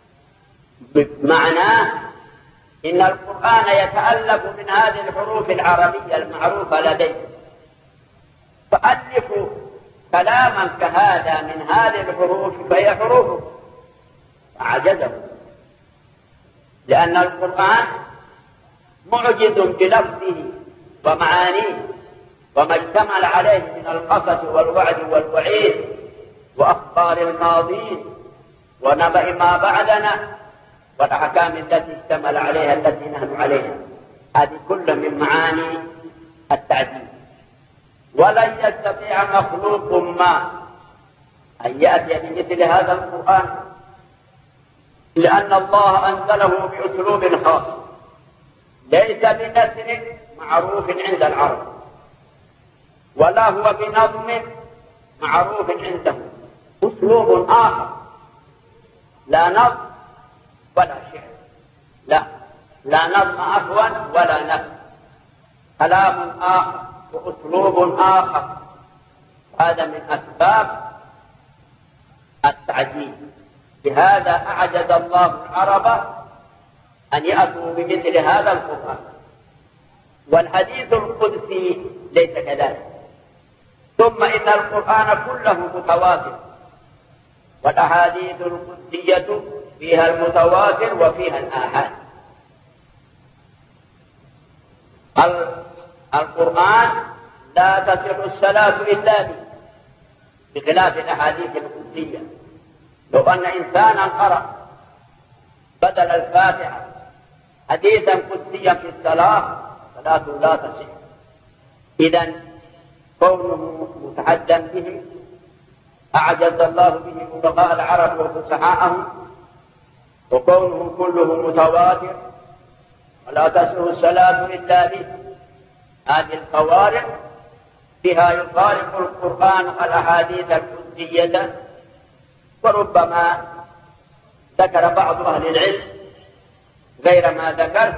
بمعناه إن القرآن يتألف من هذه الحروف العربية المعروفة لديه، فألفوا كلاما كهذا من هذه الحروف فهي حروف عجزه، لأن القرآن معجز بلفظه ومعانيه وما اشتمل عليه من القصص والوعد والوعيد وأخبار الماضين ونبأ ما بعدنا والأحكام التي اشتمل عليها التي نحن عليها، هذه كلها من معاني التعجيز. ولن يستطيع مخلوق ما أن يأتي بمثل هذا القرآن، لأن الله أنزله بأسلوب خاص ليس بنثر معروف عند العرب، ولا هو بنظم معروف عندهم، أسلوب آخر، لا نظم ولا شعر، لا لا نظم عفوا ولا نثر، كلام آخر وأسلوب آخر. هذا من أسباب التعجيل. لهذا أعجز الله العرب أن يأتوا بمثل هذا القرآن. والحديث القدسي ليس كذلك. ثم إن القرآن كله متواتر، والأحاديث القدسية فيها المتواتر وفيها الآحاد. القرآن لا تصح الصلاة إلا به، بخلاف الأحاديث القدسية. لو أن إنسانا قرأ بدل الفاتحة حديثا قدسيا في الصلاة صلاة لا تصح. إذن كونه متحدى به أعجز الله به بلغاء العرب وفصحاءهم، وكونه كله متواتر ولا تصح الصلاة إلا به. هذه القوارع بها يخالف القرآن الأحاديث القدسية. وربما ذكر بعض أهل العلم غير ما ذكر.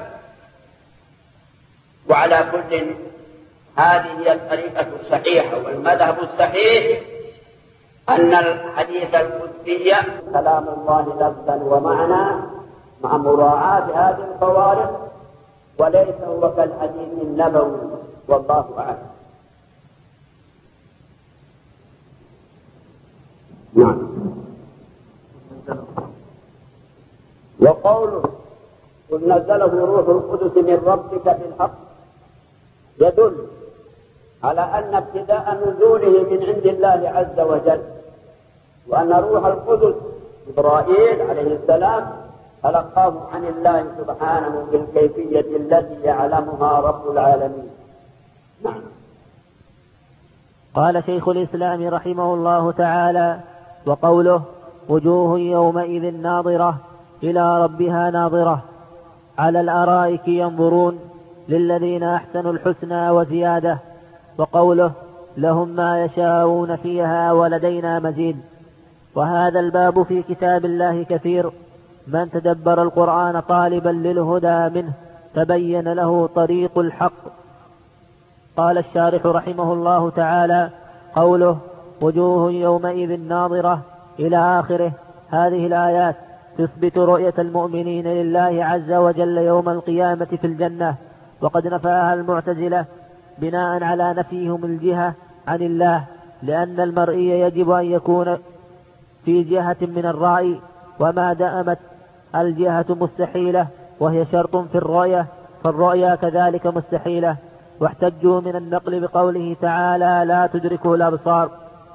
وعلى كل هذه هي الطريقة الصحيحة والمذهب الصحيح أن الحديث القدسي كلام الله لفظا ومعنى مع مراعاة هذه الفوارق، وليس هو كالحديث النبوي، والله أعلم. نعم. وقوله قل نزله روح القدس من ربك بالحق يدل على أن ابتداء نزوله من عند الله عز وجل، وأن روح القدس جبرائيل عليه السلام تلقاه عن الله سبحانه بالكيفية التي يعلمها رب العالمين. نعم. قال شيخ الإسلام رحمه الله تعالى: وقوله وجوه يومئذ ناظرة إلى ربها ناظرة على الأرائك ينظرون للذين أحسنوا الحسنى وزيادة. وقوله لهم ما يشاءون فيها ولدينا مزيد. وهذا الباب في كتاب الله كثير، من تدبر القرآن طالبا للهدى منه تبين له طريق الحق. قال الشارح رحمه الله تعالى: قوله وجوه يومئذ ناظرة إلى آخره، هذه الآيات تثبت رؤية المؤمنين لله عز وجل يوم القيامة في الجنة، وقد نفاها المعتزلة بناء على نفيهم الجهة عن الله، لأن المرئي يجب أن يكون في جهة من الرأي، وما دامت الجهة مستحيلة وهي شرط في الرؤية فالرؤيا كذلك مستحيلة. واحتجوا من النقل بقوله تعالى لا تدركه الأبصار،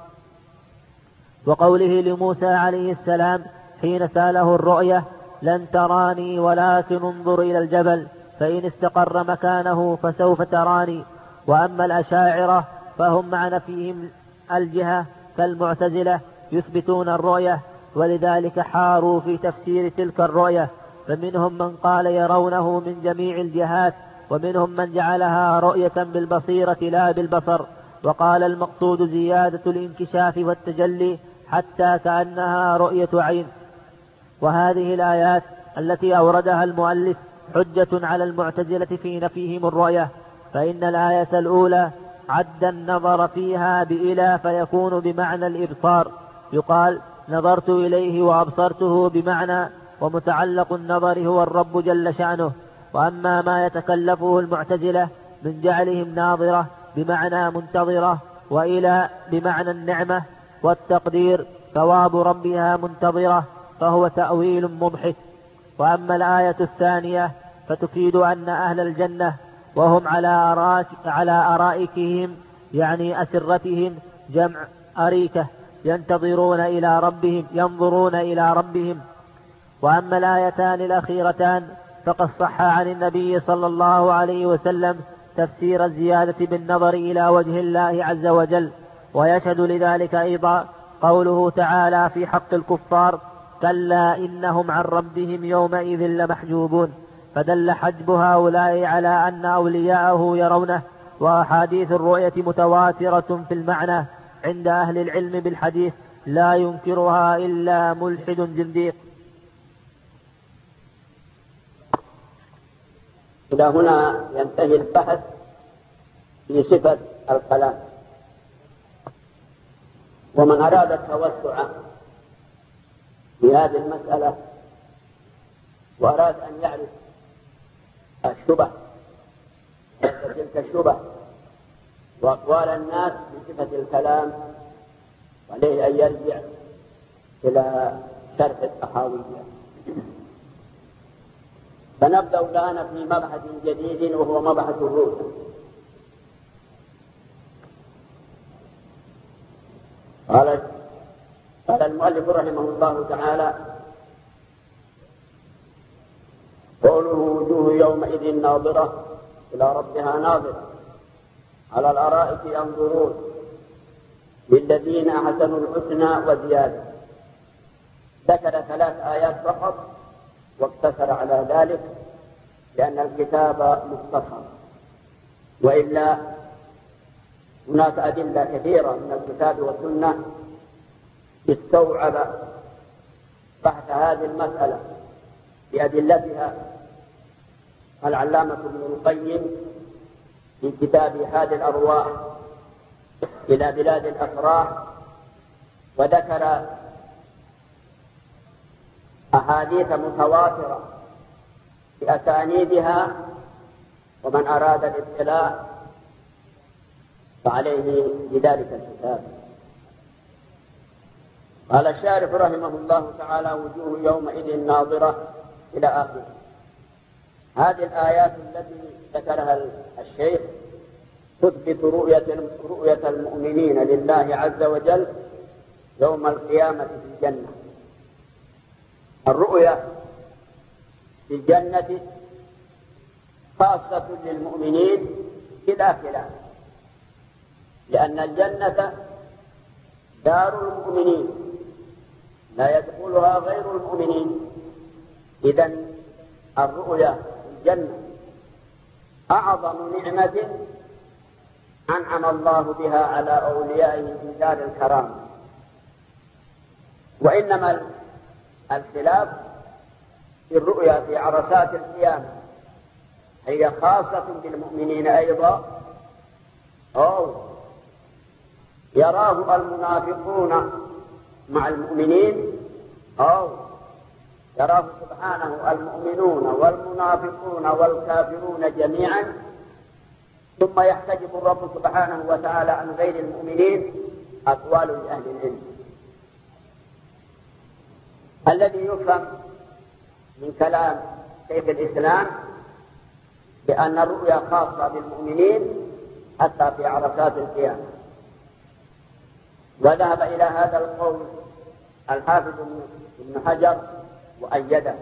وقوله لموسى عليه السلام حين سأله الرؤية لن تراني ولكن انظر إلى الجبل فإن استقر مكانه فسوف تراني. وأما الأشاعرة فهم مع نفيهم الجهة كالمعتزلة يثبتون الرؤية، ولذلك حاروا في تفسير تلك الرؤية، فمنهم من قال يرونه من جميع الجهات، ومنهم من جعلها رؤية بالبصيرة لا بالبصر، وقال المقصود زيادة الانكشاف والتجلي حتى كأنها رؤية عين. وهذه الآيات التي أوردها المؤلف حجة على المعتزلة في نفيهم الرؤية، فإن الآية الأولى عد النظر فيها بإلى فيكون بمعنى الإبصار، يقال نظرت إليه وأبصرته بمعنى، ومتعلق النظر هو الرب جل شأنه. وأما ما يتكلفه المعتزلة من جعلهم ناظرة بمعنى منتظرة وإلى بمعنى النعمة والتقدير ثواب ربها منتظرة، فهو تأويل مضحك. وأما الآية الثانية فتفيد أن أهل الجنة وهم على أرائك على أرائكهم يعني أسرتهم جمع أريكة ينتظرون إلى ربهم ينظرون إلى ربهم. وأما الآيتان الأخيرتان فقد صح عن النبي صلى الله عليه وسلم تفسير الزيادة بالنظر إلى وجه الله عز وجل، ويشهد لذلك أيضا قوله تعالى في حق الكفار كلا إنهم عن ربهم يومئذ لمحجوبون، فدل حجب هؤلاء على أن أولياءه يرونه. وأحاديث الرؤية متواترة في المعنى عند أهل العلم بالحديث لا ينكرها إلا ملحد زنديق. إلى هنا ينتهي البحث في صفة الكلام. ومن أراد التوسع في هذه المسألة وأراد أن يعرف الشبه تلك الشبه وأقوال الناس في صفة الكلام، عليه أن يرجع إلى شرح الطحاوية. فنبدأ الآن في مبحث جديد وهو مبحث الرؤيا. قال قال المؤلف رحمه الله تعالى: قوله وجوه يومئذ ناظرة إلى ربها ناظرة على الأرائك ينظرون للذين أحسنوا الحسنى وزيادة. ذكر ثلاث آيات فقط واقتصر على ذلك لأن الكتاب مختصر، وإلا هناك أدلة كثيرة من الكتاب والسنة استوعب بحث هذه المسألة بأدلتها العلامة ابن القيم في كتاب هادي الأرواح إلى بلاد الأفراح، وذكر أحاديث متواترة بأسانيدها، ومن أراد الاطلاع فعليه بذلك الكتاب. قال الشارح رحمه الله تعالى: وجوه يومئذ ناظرة إلى آخره. هذه الآيات التي ذكرها الشيخ تثبت رؤية رؤية المؤمنين لله عز وجل يوم القيامة في الجنة. الرؤية في الجنة خاصة للمؤمنين بلا خلاف، لأن الجنة دار المؤمنين لا يدخلها غير المؤمنين. إذن الرؤيا في الجنة أعظم نعمة أنعم الله بها على أوليائه في دار الكرامة. وإنما الخلاف في الرؤيا في عرصات القيامة، هي خاصة بالمؤمنين أيضا أو يراه المنافقون مع المؤمنين، أو يراه سبحانه المؤمنون والمنافقون والكافرون جميعا، ثم يحتجب الرب سبحانه وتعالى عن غير المؤمنين. أقوال لأهل العلم. الذي يفهم من كلام شيخ الإسلام بأن الرؤيا خاصة بالمؤمنين حتى في عرصات القيامة، وذهب إلى هذا القول الحافظ ابن حجر وأيده.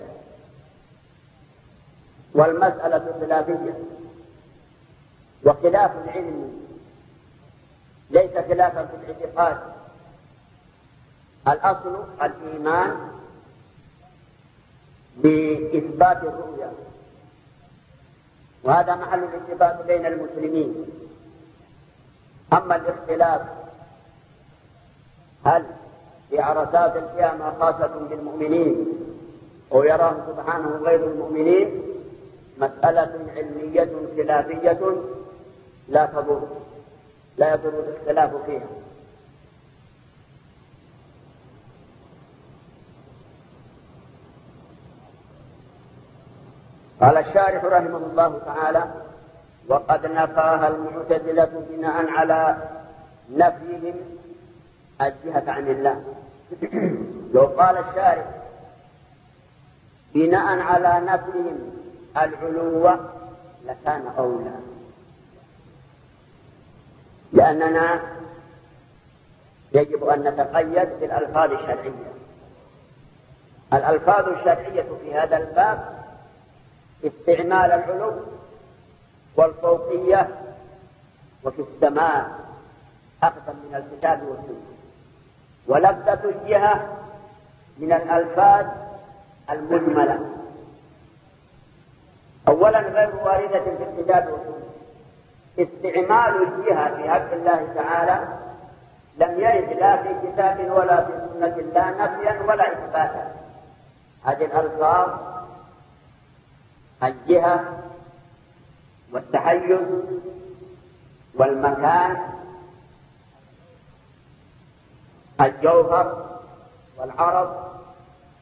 والمسألة خلافية، وخلاف العلم ليس خلافا في الاعتقاد. الأصل الإيمان بإثبات الرؤيا، وهذا محل الاتفاق بين المسلمين. أما الاختلاف هل في عرصات القيامة خاصة بالمؤمنين أو يراه سبحانه غير المؤمنين، مسألة علمية خلافية لا تضر لا يضر الاختلاف فيها. قال الشارح رحمه الله تعالى: وقد نفاها المعتزلة بناء على نفيهم الجهة عن الله. لو قال الشارح بناء على نفيهم العلو لكان أولى، لأننا يجب أن نتقيد بالألفاظ الشرعية. الألفاظ الشرعية في هذا الباب استعمال العلو والفوقية وفي السماء أخذا من الكتاب والسنة، ولفظة الجهة من الألفاظ المجملة. أولا غير واردة في الكتاب والسنة. استعمال الجهة في حق الله تعالى لم يرد لا في كتاب ولا في سنة، لا نفيا ولا إثباتا. هذه الألفاظ الجهة والتحيز والمكان، الجوهر والعرض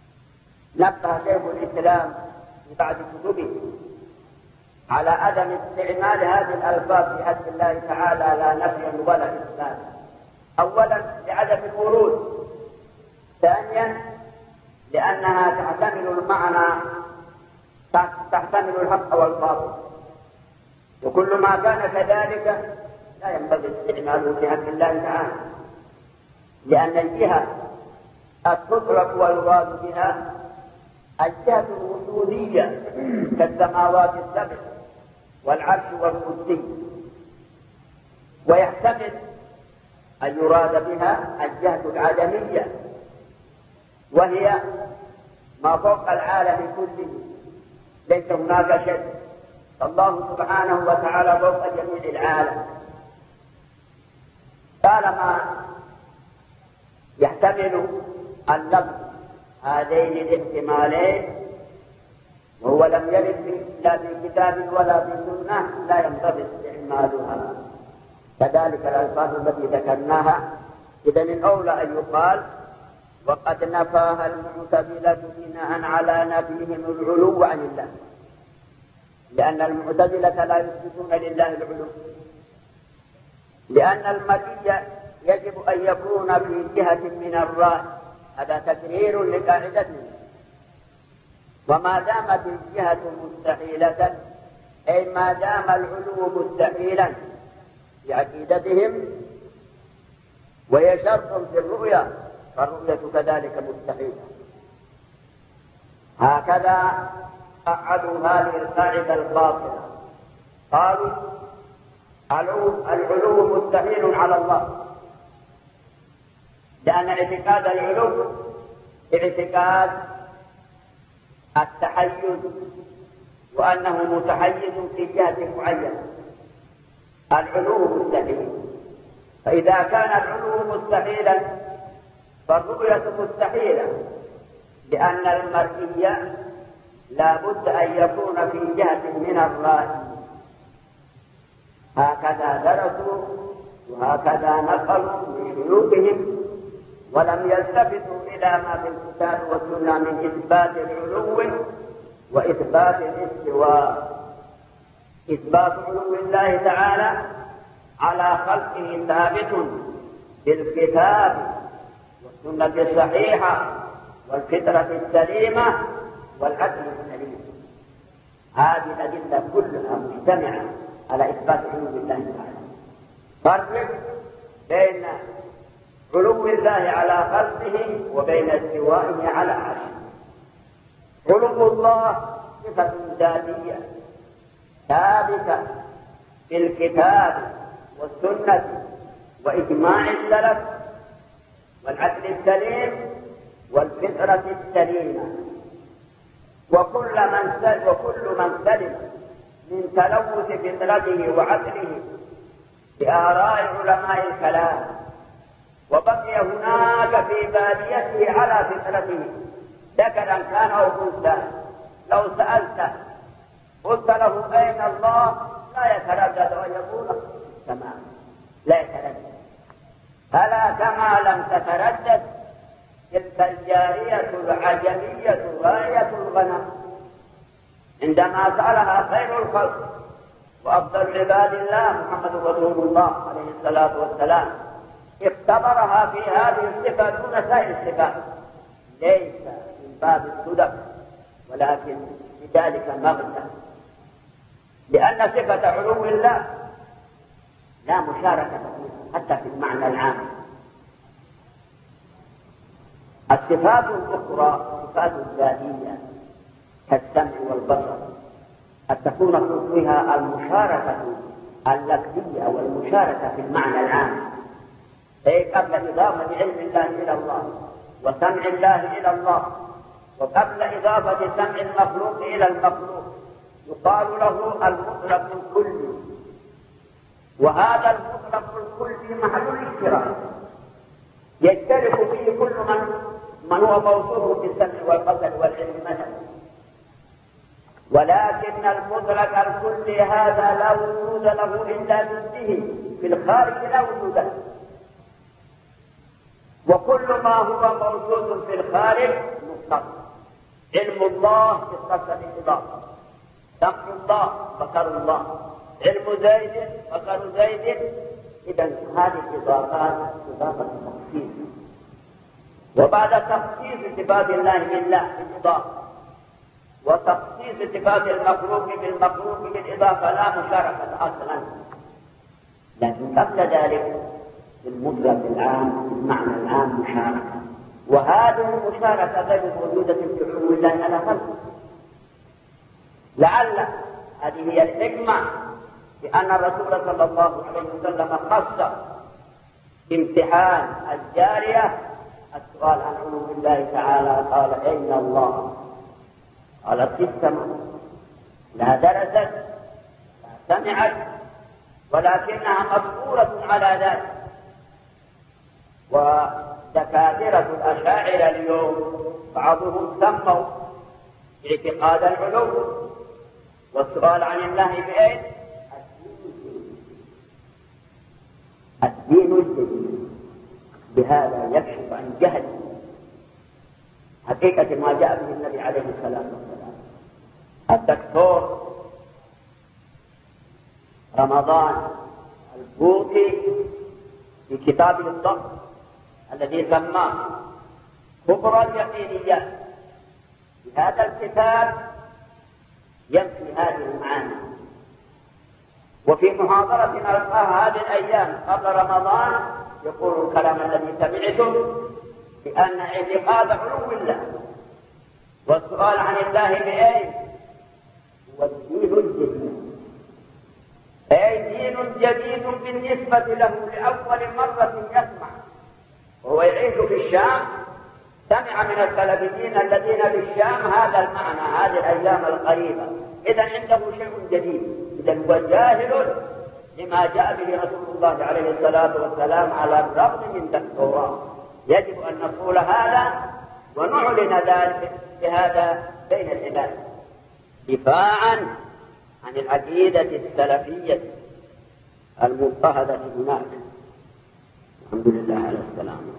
نبه شيخ الإسلام في بعض كتبه على عدم استعمال هذه الألفاظ في حق الله تعالى لا نفيا ولا إثباتا. أولا لعدم الورود، ثانيا لأنها تحتمل المعنى، تحتمل الحق والباطل، وكل ما كان كذلك لا ينبغي استعماله في حق الله تعالى، لأن الجهة التطلق والمراد بها الجهة الوجودية كالسماوات السبع والعرش والكرسي، ويحتمل أن يراد بها الجهة العدمية وهي ما فوق العالم كله، ليس هناك شيء، فالله سبحانه وتعالى فوق جميع العالم. طالما يحتمل اللفظ هذين الاحتمالين وهو لم يرد لا في كتاب ولا في سنة لا ينبغي استعمالها. كذلك الألفاظ التي ذكرناها إذا من أولى أن يقال وقد نفاها المعتزلة بناء على نفيهم العلو عن الله، لأن المعتزلة لا يثبتون لله العلو، لأن المرئي يجب أن يكون في جهة من الرأي، هذا تكرير لقاعدتنا. وما دامت الجهة مستحيلة أي ما دام العلو مستحيلا في عقيدتهم وهي شرط في الرؤيا فالرؤية كذلك مستحيلة. هكذا قعدوا هذه القاعدة الباطلة، قالوا العلو مستحيل على الله، لأن اعتقاد العلو اعتقاد التحيز، وأنه متحيز في جهة معينة. العلو مستحيل، فإذا كان العلو مستحيلا فالرؤية مستحيلة، لأن المرئي لا بد أن يكون في جهة من الرأي. هكذا درسوا وهكذا نقلوا من شيوخهم، ولم يلتفتوا إلى ما في الكتاب والسنة من إثبات العلو وإثبات الاستواء. إثبات علو الله تعالى على خلقه ثابت بالكتاب والسنة الصحيحة والفطرة السليمة والعدل السليم. هذه الأدلة كلها مجتمعة على إثبات علو الله تعالى. فرق بين علو الله على خلقه وبين استوائه على عرشه. علو الله صفة ذاتية ثابتة في الكتاب والسنة وإجماع السلف والعدل السليم والفطرة السليمة، وكل من سلم وكل من سلم من تلوث فطرته وعقله بآراء علماء الكلام وبقي هناك في باديته على فطرته ذكرا كان أو أنثى، لو سألته قلت له أين الله لا يتردد أن يقول تمام، لا يتردد. فلا كما لم تتردد تلك الجارية العجمية راية الغنم عندما سألها خير الخلق وأفضل عباد الله محمد رسول الله عليه الصلاة والسلام، اختبرها في هذه الصفة دون سائر الصفات، ليس من باب الصدق ولكن بذلك مغزى، لأن صفة علو الله لا مشاركة فيها حتى في المعنى العام. الصفات الأخرى صفات ذاتية كالسمع والبصر قد تكون فيها المشاركة اللفظية والمشاركة في المعنى العام، أي قبل إضافة علم الله إلى الله وسمع الله إلى الله، وقبل إضافة سمع المخلوق إلى المخلوق يقال له المطلق الكلي، وهذا المطلق الكلي محل الاشتراك يشترك فيه كل من من هو موصوف بالسمع والبصر والعلم مثلا، ولكن المطلق الكلي هذا لا وجود له إلا ضده، في الخارج لا وجود له، وكل ما هو موجود في الخارج مطلق، علم الله اتصل بالإضافة، سمع الله بصر الله، علم زيد بصر زيد. إذا هذه الإضافات إضافة تخصيص، وبعد تخصيص صفات الله بالله بالإضافة وتخصيص صفات المخلوق بالمخلوق بالإضافة لا مشاركة أصلا. لكن قبل ذلك في المطلق العام في المعنى العام مشاركة، وهذه المشاركة غير موجودة في علوم الله على خلقه. لعل هذه هي الحكمة بأن الرسول صلى الله عليه وسلم خص امتحان الجارية السؤال عن علوم الله تعالى. قال أين الله؟ قالت في السماء، لا درست لا سمعت ولكنها مذكورة على ذلك. ودكاترة الأشاعرة اليوم بعضهم سموا اعتقاد العلو والسؤال عن الله بأين؟ الدين الجديد. بهذا يكشف عن جهل حقيقة ما جاء به النبي عليه الصلاة والسلام. الدكتور رمضان البوطي في كتابه الضبط الذي سماه كبرى اليقينيات، في هذا الكتاب ينفي هذه المعاني. وفي محاضرة ألقاها هذه الأيام قبل رمضان يقول الكلام الذي سمعته بأن اعتقاد علو الله والسؤال عن الله بأين هو الدين الجديد، أي دين جديد بالنسبة له لأول مرة يسمع، وهو يعيش في الشام. سمع من السلفيين الذين بالشام هذا المعنى هذه الأيام القريبة. إذا عنده شيء جديد، إذا هو جاهل لما جاء به رسول الله عليه الصلاة والسلام على الرغم من دكتوراه. يجب أن نقول هذا ونعلن ذلك بهذا بين العباد دفاعا عن العقيدة السلفية المضطهدة هناك. الحمد لله على السلامة.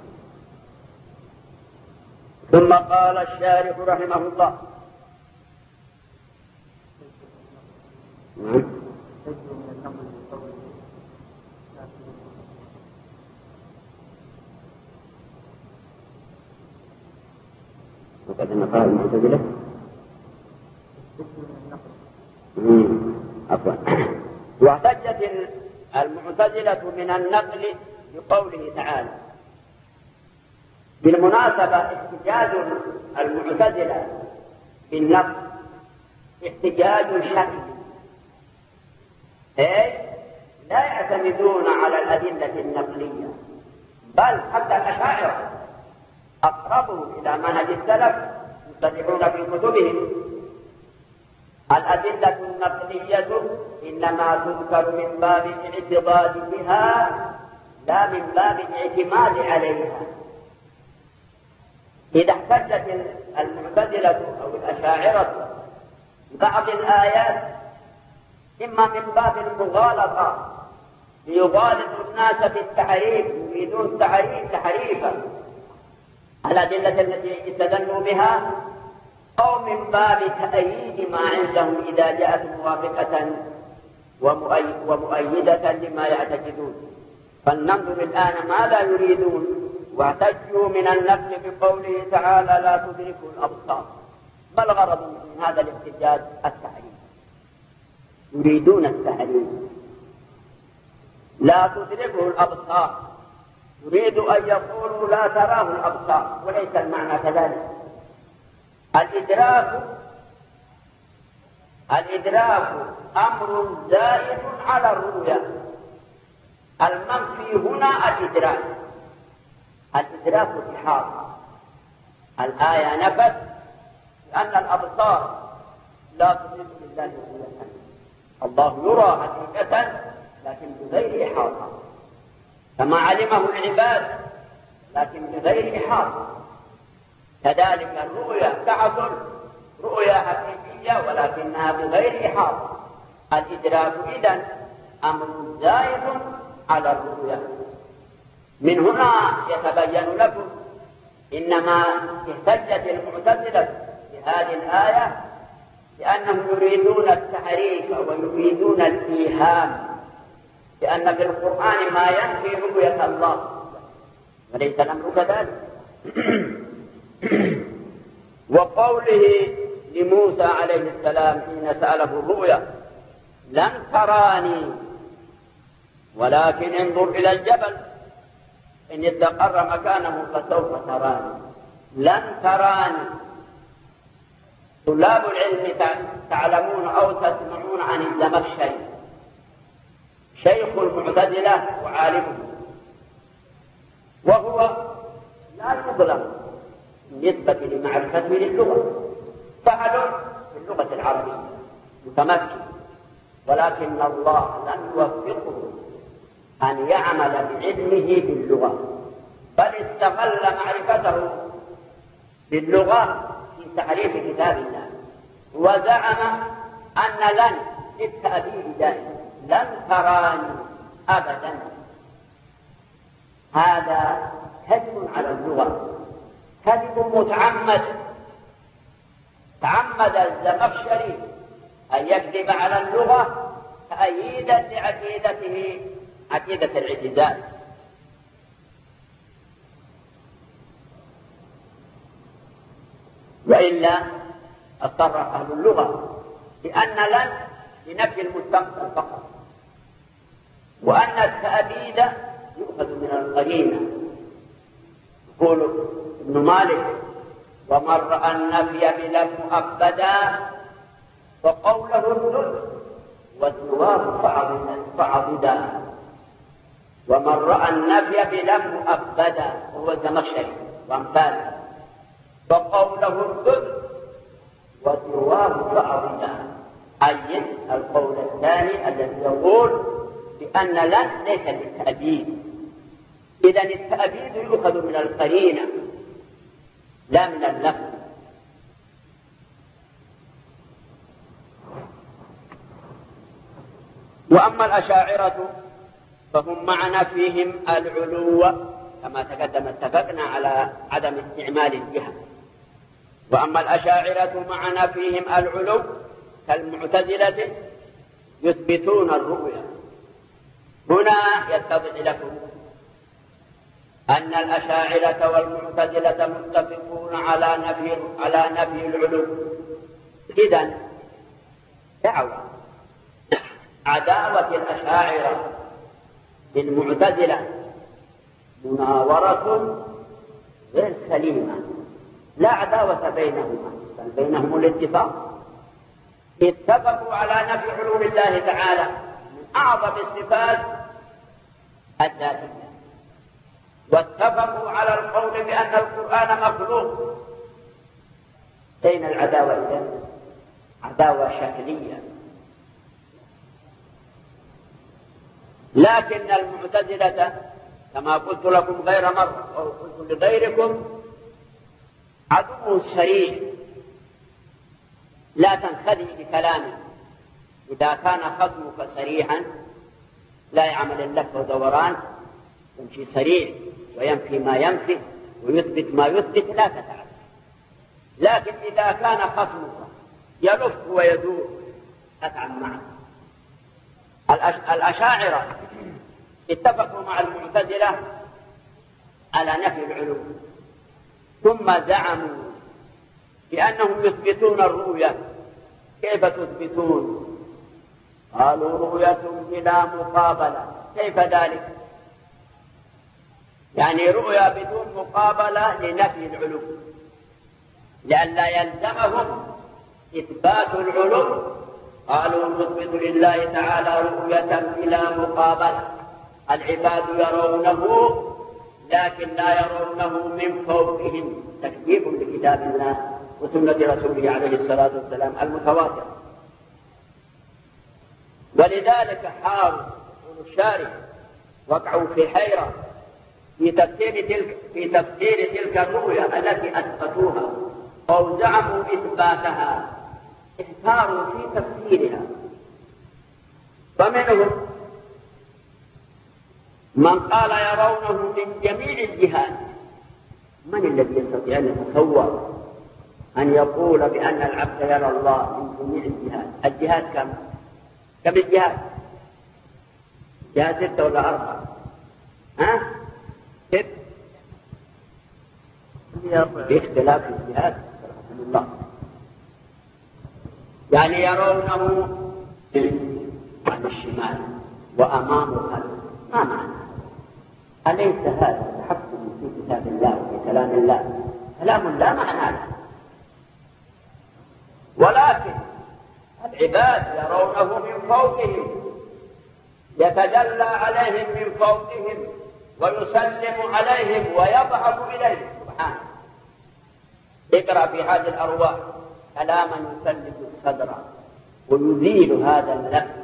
ثم قال الشارح رحمه الله وقد نقال المعتزلة عفوا واحتجت المعتزلة من النقل بقوله تعالى. بالمناسبة احتجاج المعتزلة بالنقل احتجاج شرعي، أي لا يعتمدون على الأدلة النقلية، بل حتى الأشاعرة أقربهم إلى منهج السلف يصدقون في كتبهم الأدلة النقلية إنما تذكر من باب الاعتضاد بها لا من باب الاعتماد عليها. إذا احتجت المعتزلة أو الأشاعرة بعض الآيات إما من باب المغالطة ليغالطوا الناس في التحريف، يريدون تحريف تحريفا الأدلة التي استدلوا بها، أو من باب تأييد ما عندهم إذا جاءت موافقة ومؤيدة لما يعتقدون. فلننظر الآن ماذا يريدون. واحتجوا من النقل بقوله تعالى لا تدركوا الأبصار. ما الغرض من هذا الاحتجاج؟ التحريف، يريدون التحريف. لا تدركه الأبصار، يريد أن يقولوا لا تراه الأبصار، وليس المعنى كذلك. الإدراك الإدراك أمر زائد على الرؤيا. المنفي هنا الإدراك، الإدراك إحاطة. الآية نفت لأن الأبصار لا تدرك لله رؤية، الله يرى حقيقة لكن بغير إحاطة، كما علمه العباد لكن بغير إحاطة. كذلك الرؤيا تعصر رؤيا حقيقية ولكنها بغير إحاطة. الإدراك إذن أمر زائد على الرؤيا. من هنا يتبين لكم إنما احتجت المعتزلة في هذه الآية لأنهم يريدون التحريف ويريدون الإيهام، لأن في القرآن ما ينفي رؤية الله وليس الأمر كذلك. وقوله لموسى عليه السلام حين سأله الرؤيا لن تراني ولكن انظر إلى الجبل إن استقر مكانه فسوف تراني. لن تراني. طلاب العلم تعلمون أو تسمعون عن الزمخشري شيخ المعتزلة وعالمه، وهو لا يظلم بالنسبة لمعرفته للغة، فهل في اللغة العربية متمكن، ولكن الله لم يوفقه أن يعمل بعلمه باللغة، بل استغل معرفته باللغة في تعريف كتاب الله، وزعم أن لن للتأبيد دائما لن تراني أبدا. هذا كذب على اللغة، كذب متعمد. تعمد الزمخشري أن يكذب على اللغة تأييدا لعقيدته عقيدة الاعتزال. وإلا اضطر أهل اللغة بأن لن لنفي المستقبل فقط، وأن التأبيد يؤخذ من القرينة. يقول ابن مالك ومن رأى النفي بلا مؤبدا فقوله الذل والثواب فعضدا. ومن رأى النفي بلا مؤبدا هو الزمخشري وامثاله فقوله الذل والثواب فعضدا، أي القول الثاني الذي يقول بأن لن ليس للتأبيد. إذن التأبيد يؤخذ من القرينة لا من اللفظ. وأما الأشاعرة فهم معنا فيهم العلو كما تقدم اتفقنا على عدم استعمال الجهة. وأما الأشاعرة معنا فيهم العلو كالمعتزلة يثبتون الرؤيا. هنا يتضح لكم أن الأشاعرة والمعتزلة متفقون على نفي على نفي العلو. إذن دعوة عداوة الأشاعرة للمعتزلة مناورة غير سليمة، لا عداوة بينهما بل بينهم الاتفاق. اتفقوا على نفي علو الله تعالى من أعظم الصفات الذاتية، واتفقوا على القول بأن القرآن مخلوق. أين العداوة إذن؟ عداوة شكلية. لكن المعتزلة كما قلت لكم غير مرة أو قلت لغيركم عدو سريع لا تنخدع بكلامه. إذا كان خصمك سريعا لا يعمل اللف ودوران، يمشي سريع وينفي ما ينفي ويثبت ما يثبت لا تتعب. لكن إذا كان خصمك يلف ويدور تتعب معه. الأشاعرة اتفقوا مع المعتزلة على نفي العلو، ثم زعموا بأنهم يثبتون الرؤية. كيف تثبتون؟ قالوا رؤية بلا مقابلة. كيف ذلك؟ يعني رؤية بدون مقابلة لنفي العلو، لئلا يلزمهم إثبات العلو. قالوا نثبت لله تعالى رؤية بلا مقابلة، العباد يرونه لكن لا يرونه من فوقهم، تكذيب لكتاب الله وسنة رسوله عليه الصلاة والسلام المتواتر. ولذلك حاروا الشارع وقعوا في حيرة في تفسير تلك في تفسير تلك الرؤيا التي أثبتوها أو زعموا إثباتها، احتاروا في تفسيرها. فمنهم من قال يرونه من جميع الجهات. من الذي يستطيع أن يتصور أن يقول بأن العبد يرى الله من جميع الجهات. الجهات كم؟ كم الجهات؟ جهات ستة ولا أربعة؟ ها؟ ست؟ في اختلاف الجهات رحمه الله. يعني يرونه عن الشمال وأمام الخلف. ما معنى؟ أليس هذا تحكم في كتاب الله وفي كلام الله؟ كلام لا معنى له. ولكن العباد يرونه من فوقهم، يتجلى عليهم من فوقهم ويسلم عليهم ويضحك إليهم سبحانه. اقرأ في هذه الأرواح كلاما يثلج الصدر ويزيل هذا اللبس.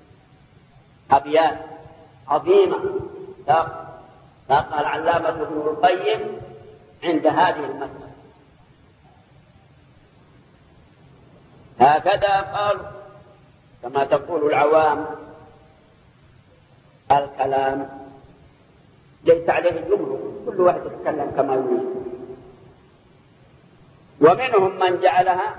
أبيات عظيمة لاقى العلامة ابن القيم عند هذه المسألة. هكذا قالوا كما تقول العوام الكلام ليس عليه جمهور، كل واحد يتكلم كما يريد. ومنهم من جعلها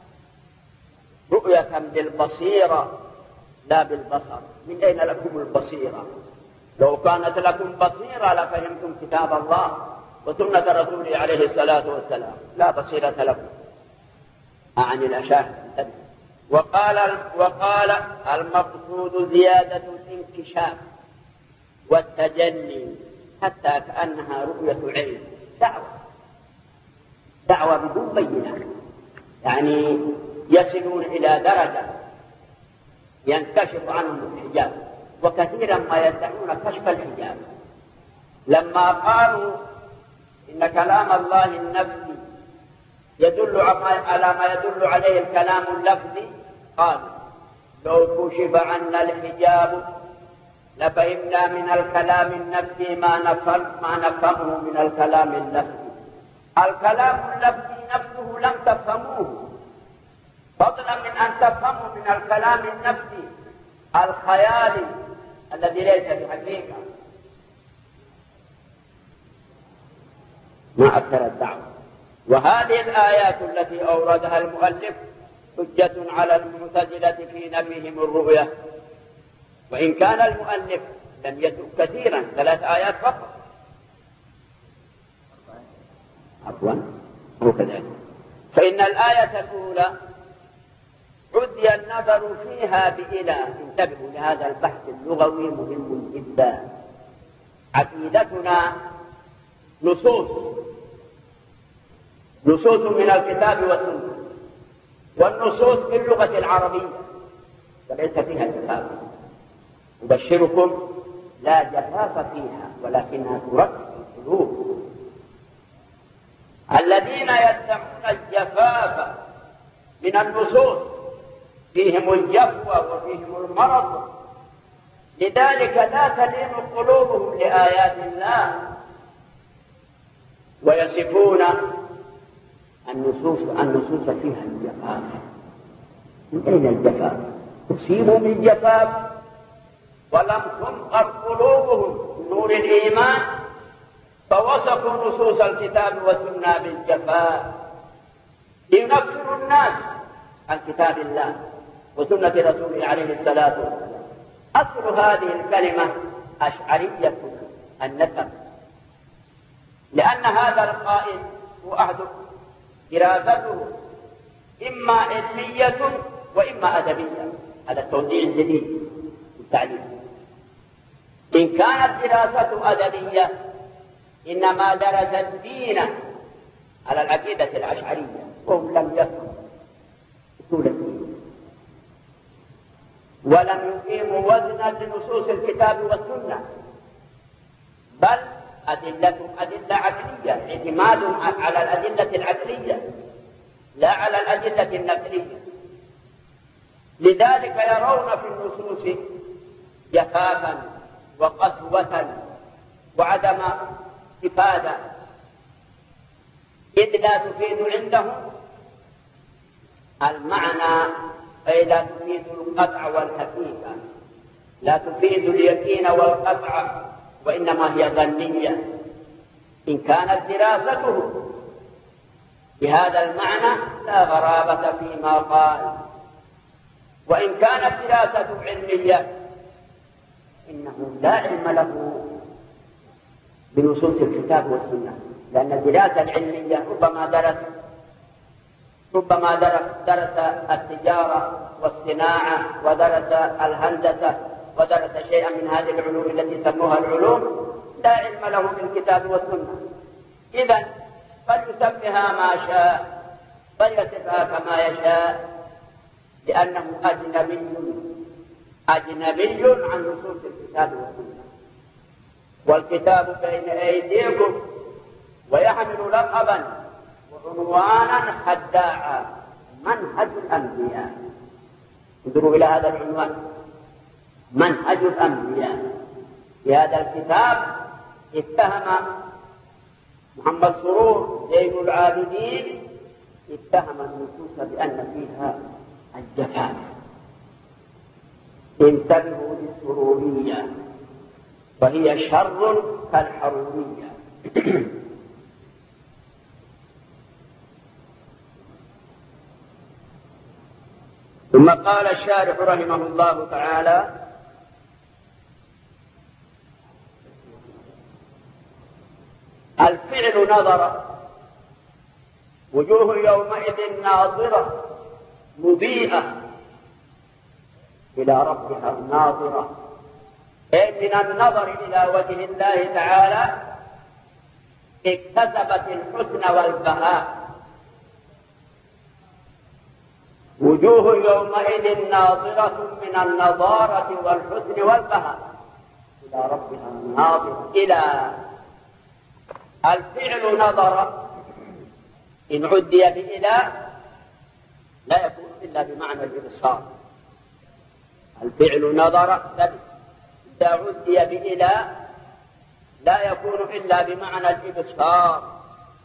رؤية بالبصيرة لا بالبصر. من أين لكم البصيرة؟ لو كانت لكم بصيرة لفهمتم كتاب الله وسنة رسوله عليه الصلاة والسلام. لا بصيرة لكم عن الأشاهد. وقال وقال المقصود زيادة الانكشاف والتجلي حتى كأنها رؤية عين. دعوة دعوة بدون بينة، يعني يصلون إلى درجة ينكشف عنهم الحجاب، وكثيرا ما يدعون كشف الحجاب. لما قالوا إن كلام الله النفسي يدل على ما يدل عليه الكلام اللفظي، قالوا لو كشف عنا الحجاب لفهمنا من الكلام النفسي ما نفهم ما نفهمه من الكلام اللفظي. الكلام اللفظي نفسه لم تفهموه، فضلا من أن تفهموا من الكلام النفسي الخيالي الذي ليس بحقيقة. ما أكثر الدعوة. وهذه الآيات التي أوردها المؤلف حجة على المعتزلة في نفيهم الرؤية، وإن كان المؤلف لم يترك كثيرا، ثلاث آيات فقط. عفوا هو كذلك. فإن الآية الأولى عدي النظر فيها بإلى. انتبهوا لهذا البحث اللغوي مهم جدا. عقيدتنا نصوص نصوص من الكتاب والسنة، والنصوص في اللغة العربية وليس فيها جفاف. أبشركم لا جفاف فيها ولكنها ترك القلوب. الذين يدعون الجفاف من النصوص فيهم الجفوة وفيهم المرض، لذلك لا تلين قلوبهم لآيات الله، ويصفون النصوص النصوص فيها الجفاف. من أين الجفاف؟ أصيبوا بالجفاف ولم تنقر قلوبهم نور الإيمان، فوصفوا نصوص الكتاب والسنة بالجفاف لينفروا الناس عن كتاب الله وسنة رسوله عليه الصلاة والسلام. أصل هذه الكلمة أشعرية النسب، لأن هذا القائل هو أحد دراسته إما علمية وإما أدبية. هذا التوزيع الجديد في التعليم. إن كانت دراسته أدبية إنما درس الدين على العقيدة الأشعرية، وهم لم يفهموا أصول الدين ولم يقيموا وزنا لنصوص الكتاب والسنة، بل أدلة أدلة عقلية، اعتماد على الأدلة العقلية لا على الأدلة النقلية. لذلك يرون في النصوص جفافا وقسوة وعدم استفادة، إذ لا تفيد عندهم المعنى، أي لا تفيد القطع والحقيقة، لا تفيد اليقين والقطع، وإنما هي ظنية. إن كانت دراسته بهذا المعنى لا غرابة فيما قال. وإن كانت دراسة علمية إنه لا علم له بنصوص الكتاب والسنة، لأن الدراسة العلمية ربما درس ربما درس, درس التجارة والصناعة ودرس الهندسة ودرس شيئا من هذه العلوم التي سموها العلوم، لا علم له بالكتاب والسنة. إذن فليسمها ما شاء فليصفها كما يشاء، لأنه أجنبي أجنبي عن نصوص الكتاب والسنة. والكتاب بين أيديكم ويحمل لقبا وعنوانا خداعا منهج الأنبياء. انظروا إلى هذا العنوان، منهج الأنبياء. في هذا الكتاب اتهم محمد سرور زين العابدين اتهم النصوص بأن فيها الجفاف. انتبهوا للسرورية وهي شر كالحرورية. ثم قال الشارح رحمه الله تعالى: الفعل نظر، وجوه يومئذ ناظرة مضيئة إلى ربها ناظرة، أي من النظر إلى وجه الله تعالى اكتسبت الحسن والبهاء. وجوه يومئذ ناظرة من النضارة والحسن والبهاء إلى ربها ناظرة. إلى الفعل نظر إن عدي بإلى لا يكون إلا بمعنى الإبصار. الفعل نظر إذا عدي بإلى لا يكون إلا بمعنى الإبصار.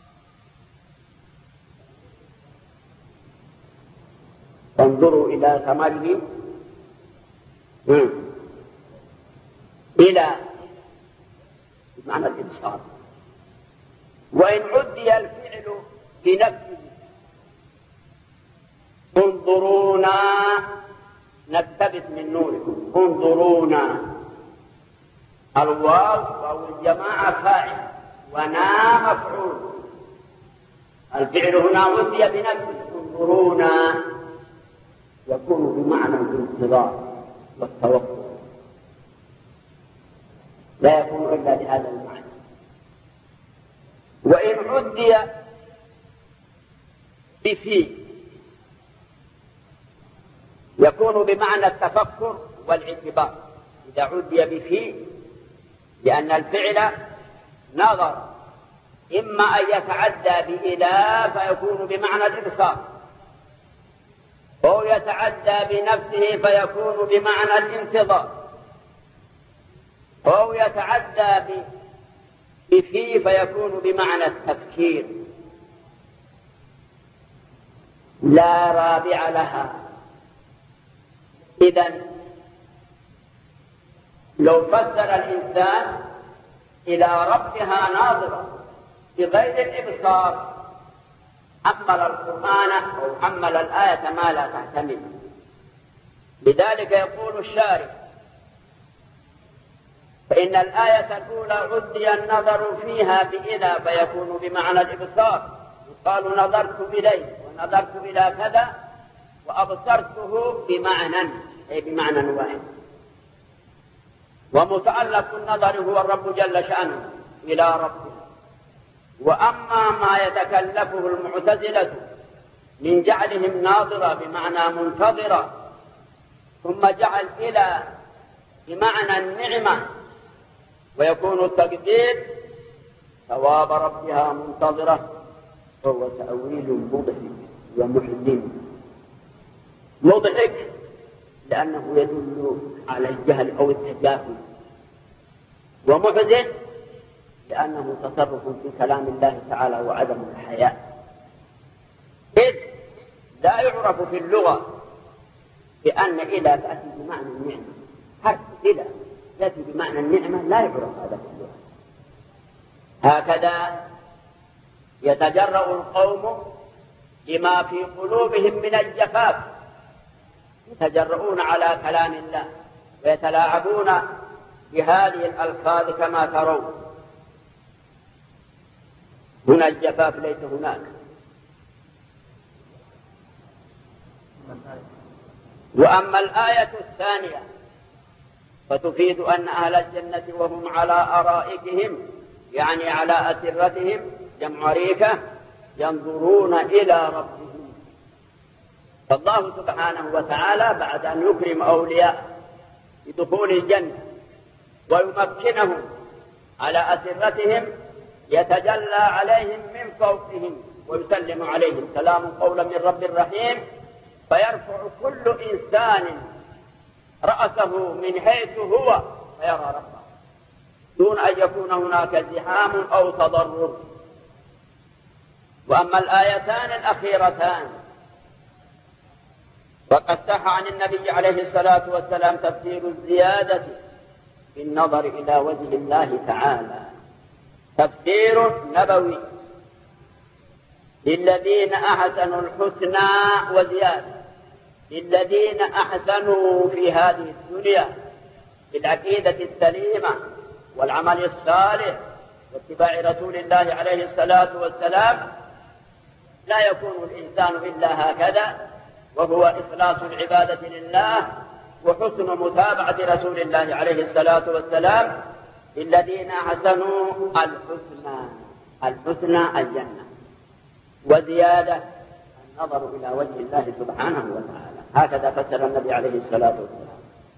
انظروا إلى ثمره إلى بمعنى الإبصار. وإن عدي الفعل بنفسه انظرونا نكتبس من نوركم، انظرونا. الواو واو الجماعة فاعل ونا مفعول. الفعل هنا عدي بنفسه انظرونا يكون بمعنى الانتظار والتوقف، لا يكون إلا بهذا المعنى. وإن عدي بفي يكون بمعنى التفكر والاعتبار. إذا عدي بفي لأن الفعل نظر إما أن يتعدى بإلى فيكون بمعنى الإبصار، أو يتعدى بنفسه فيكون بمعنى الانتظار، أو يتعدى بفي فيكون بمعنى التفكير. لا رابع لها. إذن لو فسر الإنسان إلى ربها ناظرة بغير الإبصار حمل القرآن أو حمل الآية ما لا تحتمل. لذلك يقول الشارع: فإن الآية الأولى عدي النظر فيها بإلى فيكون بمعنى الإبصار، يقال نظرت إليه ونظرت إلى كذا وأبصرته بمعنى أي بمعنى واحد. ومتعلق النظر هو الرب جل شأنه إلى ربه. وأما ما يتكلفه المعتزلة من جعلهم ناظرة بمعنى منتظرة ثم جعل إلى بمعنى النعمة ويكون التقدير ثواب ربها منتظرة، فهو تأويل مضحك ومحزن. مضحك لأنه يدل على الجهل أو التجاهل، ومحزن لأنه تصرف في كلام الله تعالى وعدم الحياء. إذ لا يعرف في اللغة بأن إلى تأتي بمعنى النعمة. حرف إلى يأتي بمعنى النعمة لا يعرف هذا في اللغة. هكذا يتجرأ القوم لما في قلوبهم من الجفاف، يتجرؤون على كلام الله ويتلاعبون بهذه الألفاظ كما ترون. هنا الجفاف ليس هناك. وأما الآية الثانية فتفيد أن أهل الجنة وهم على أرائكهم، يعني على أسرتهم جمع ريكة، ينظرون إلى ربهم. فالله سبحانه وتعالى بعد أن يكرم أولياء بدخول الجنة ويمكنهم على أسرتهم يتجلى عليهم من فوقهم ويسلم عليهم سلام قولا من رب رحيم، فيرفع كل إنسان رأسه من حيث هو فيرى ربه دون أن يكون هناك زحام أو تضرر. وأما الآيتان الأخيرتان فقد صح عن النبي عليه الصلاة والسلام تفسير الزيادة في النظر إلى وجه الله تعالى، تفسير نبوي للذين أحسنوا الحسنى وزيادة، للذين أحسنوا في هذه الدنيا بالعقيدة السليمة والعمل الصالح واتباع رسول الله عليه الصلاة والسلام. لا يكون الإنسان إلا هكذا، وهو إخلاص العبادة لله وحسن متابعة رسول الله عليه الصلاة والسلام. للذين أحسنوا الحسنى، الحسنى الجنة، وزيادة النظر إلى وجه الله سبحانه وتعالى. هكذا فسر النبي عليه الصلاة والسلام.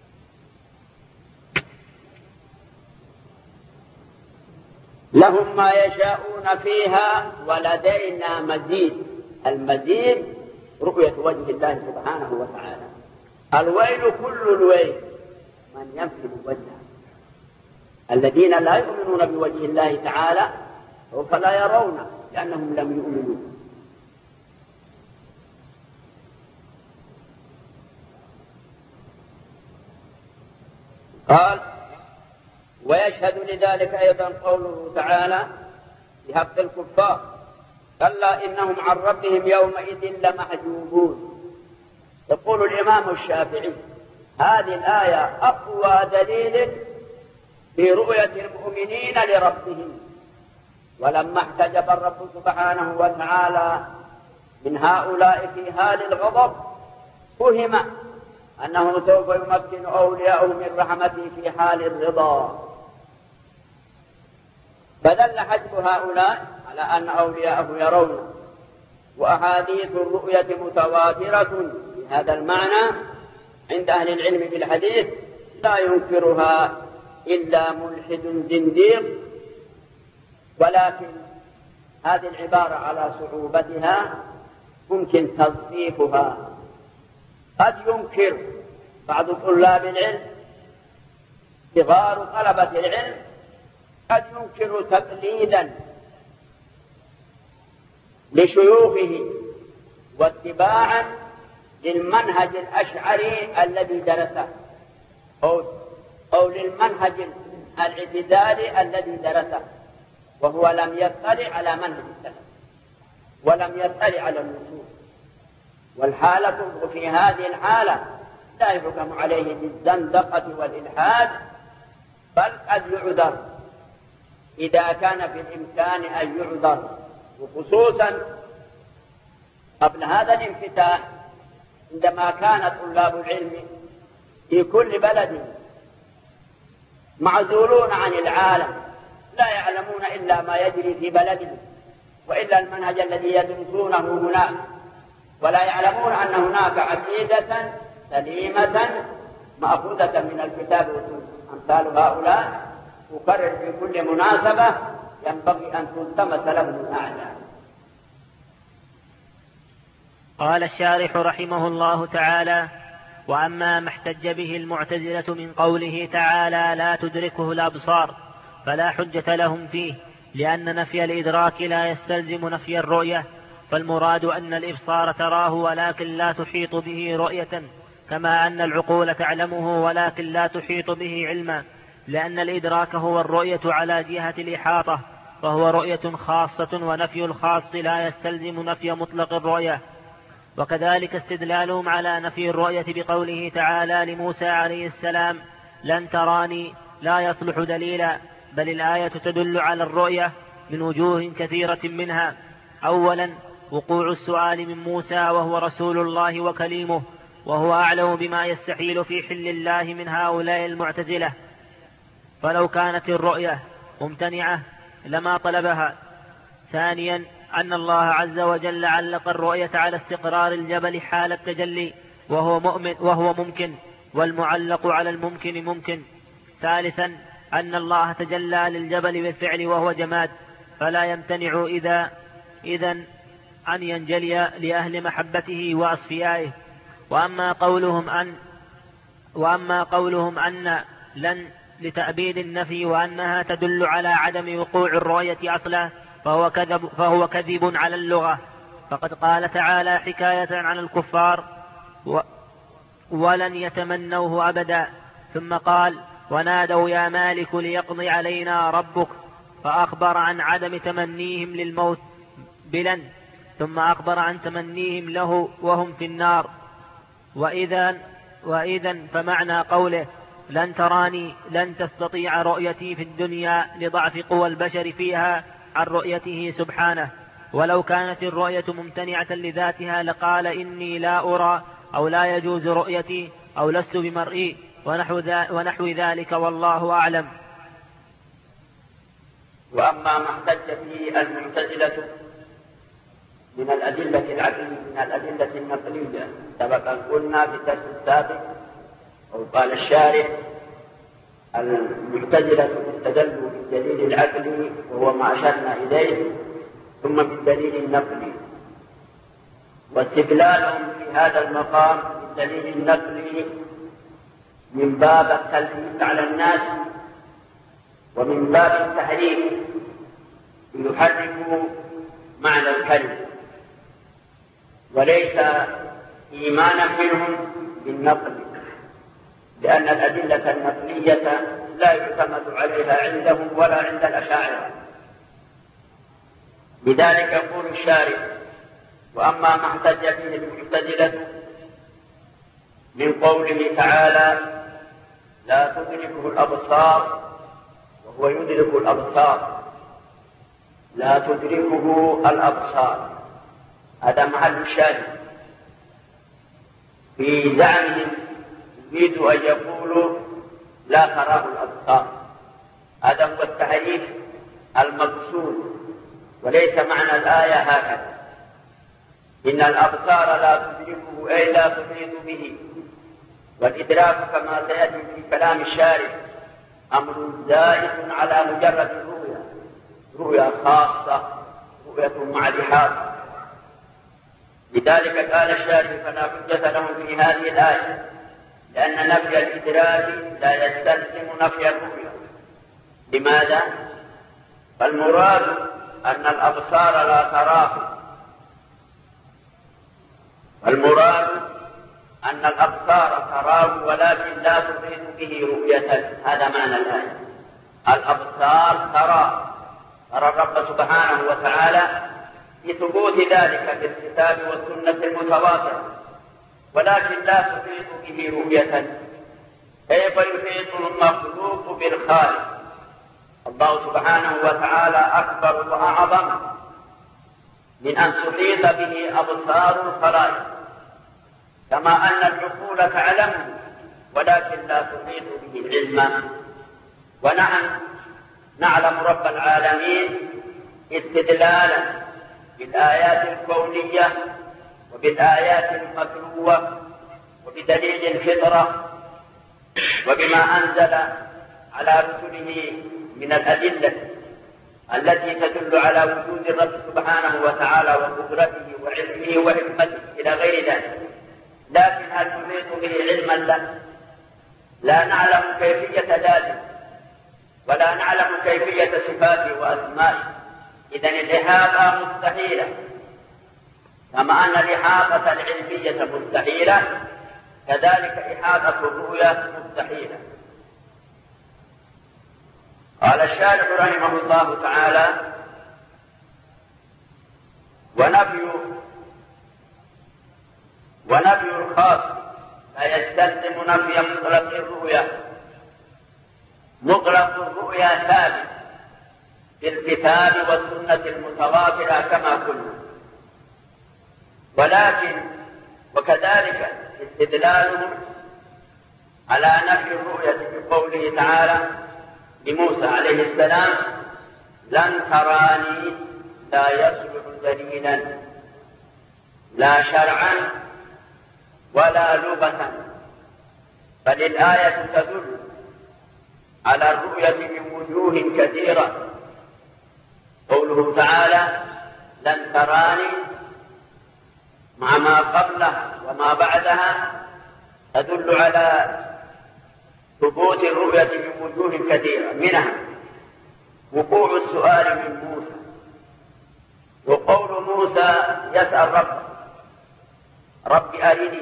لهم ما يشاءون فيها ولدينا مزيد. المزيد رؤية وجه الله سبحانه وتعالى. الويل كل الويل من ينفذ وجهه. الذين لا يؤمنون بوجه الله تعالى فلا يرون لأنهم لم يؤمنوا. قال ويشهد لذلك أيضا قوله تعالى في حق الكفار كلا إنهم عن ربهم يومئذ لمحجوبون. يقول الإمام الشافعي هذه الآية أقوى دليل في رؤية المؤمنين لربهم. ولما احتجب الرب سبحانه وتعالى من هؤلاء في حال الغضب فهم أنه سوف يمكن أولياءه من رحمته في حال الرضا، فدل حجب هؤلاء على أن أولياءه يرون. وأحاديث الرؤية متواترة بهذا المعنى عند أهل العلم بالحديث لا ينكرها إلا ملحد زنديق. ولكن هذه العبارة على صعوبتها ممكن تضعيفها. قد ينكر بعض طلاب العلم صغار طلبة العلم قد ينكر تقليدا لشيوخه واتباعا للمنهج الأشعري الذي درسه أو, أو للمنهج الاعتزالي الذي درسه، وهو لم يطلع على منهج السلف ولم يطلع على النصوص. والحالة في هذه الحالة لا يحكم عليه بالزندقة والإلحاد، بل قد يعذر إذا كان في الإمكان أن يعذر. وخصوصا قبل هذا الانفتاح عندما كان طلاب العلم في كل بلد معزولون عن العالم لا يعلمون إلا ما يجري في بلدهم وإلا المنهج الذي يدرسونه هناك، ولا يعلمون أن هناك عقيدة سليمة مأخوذة من الكتاب والسنة. أمثال هؤلاء أكرر في كل مناسبة ينبغي أن تلتمس لهم الأعلى. قال الشارح رحمه الله تعالى: وأما ما احتج به المعتزلة من قوله تعالى لا تدركه الأبصار فلا حجة لهم فيه، لأن نفي الإدراك لا يستلزم نفي الرؤية، فالمراد أن الإبصار تراه ولكن لا تحيط به رؤية، كما أن العقول تعلمه ولكن لا تحيط به علما، لأن الإدراك هو الرؤية على جهة الإحاطة، فهو رؤية خاصة، ونفي الخاص لا يستلزم نفي مطلق الرؤية. وكذلك استدلالهم على نفي الرؤية بقوله تعالى لموسى عليه السلام لن تراني لا يصلح دليلا، بل الآية تدل على الرؤية من وجوه كثيرة منها. أولا وقوع السؤال من موسى وهو رسول الله وكليمه، وهو أعلم بما يستحيل في حل الله من هؤلاء المعتزلة، فلو كانت الرؤية ممتنعة لما طلبها. ثانيا أن الله عز وجل علق الرؤية على استقرار الجبل حال التجلي، وهو, مؤمن وهو ممكن، والمعلق على الممكن ممكن. ثالثا أن الله تجلى للجبل بالفعل وهو جماد، فلا يمتنع إذا إذن أن ينجلي لأهل محبته وأصفيائه. وأما قولهم أن وأما قولهم أن لن لتأبيد النفي وأنها تدل على عدم وقوع الرؤية أصلا، فهو كذب, فهو كذب على اللغة. فقد قال تعالى حكاية عن الكفار و ولن يتمنوه أبدا، ثم قال ونادوا يا مالك ليقضي علينا ربك، فأخبر عن عدم تمنيهم للموت بلن، ثم أخبر عن تمنيهم له وهم في النار. وإذا وإذا فمعنى قوله لن تراني لن تستطيع رؤيتي في الدنيا لضعف قوى البشر فيها عن رؤيته سبحانه. ولو كانت الرؤية ممتنعة لذاتها لقال إني لا أرى أو لا يجوز رؤيتي أو لست بمرئي ونحو, ونحو ذلك، والله أعلم. وأما ما احتج به المعتزلة من الأدلة العقلية من الأدلة النقلية سبقا قلنا في الدرس السابق، أو قال الشارح المعتزلة استدلوا بالدليل العقلي وهو ما أشرنا إليه، ثم بالدليل النقلي. واستدلالهم في هذا المقام بالدليل النقلي من باب التلبيس على الناس ومن باب التحريف ليحرفوا معنى الكلمة، وليس إيمانا منهم بالنقل، لأن الأدلة النقلية لا يعتمد عليها عندهم ولا عند الأشاعرة. لذلك يقول الشارح وأما ما احتج به المعتزلة من قوله تعالى لا تدركه الأبصار وهو يدرك الأبصار، لا تدركه الأبصار، هذا محل الشاهد في زعمهم، يريد أن يقولوا لا تراه الأبصار. هذا هو التحريف المقصود، وليس معنى الآية هكذا إن الأبصار لا تدركه أي لا تحيط به. والإدراك كما سيأتي في كلام الشارع أمر زائد على مجرد الرؤيا، رؤيا خاصة، رؤية مع الإحاطة. لذلك قال الشارع فلا حجة لهم في هذه الآية، لأن نفي الإدراك لا يستلزم نفي الرؤيا. لماذا؟ فالمراد أن الأبصار لا تراه، المراد أن الأبصار تراه ولكن لا تحيط به رؤية. هذا معنى الآية، الأبصار ترى ترى الرب سبحانه وتعالى بثبوت ذلك في الكتاب والسنة المتواترة، ولكن لا تحيط به رؤية. كيف يحيط المخلوق بالخالق؟ الله سبحانه وتعالى أكبر وأعظم من أن تحيط به أبصار الخلائق، كما أن العقول تعلمه ولكن لا تحيط به علما. ونحن نعلم رب العالمين استدلالا بالآيات الكونية وبالآيات المتلوة وبدليل الفطرة وبما أنزل على رسله من الأدلة التي تدل على وجود الرب سبحانه وتعالى وقدرته وعلمه وحكمته إلى غير ذلك. لكن هل نحيط به علما له؟ لا نعلم كيفية ذلك ولا نعلم كيفية صفاته وأسمائه. إذن الإحاطة مستحيلة، كما أن الإحاطة العلمية مستحيلة كذلك إحاطة الرؤية مستحيلة. قال الشارح رحمه الله تعالى ونفي ونفي الخاص لا يستلزم نفي مطلق الرؤيا. مطلق الرؤيا ثابت في الكتاب والسنة المتواترة كما قلنا، ولكن وكذلك استدلالهم على نفي الرؤية بقوله تعالى لموسى عليه السلام: لن تراني لا يصلح دليلا لا شرعا ولا لغة، بل الآية تدل على الرؤية من وجوه كثيرة. قوله تعالى: لن تراني مع ما قبلها وما بعدها تدل على ثبوت الرؤية من وجوه كثيرة، منها وقوع السؤال من موسى، وقول موسى يسأل ربه: رب أرني،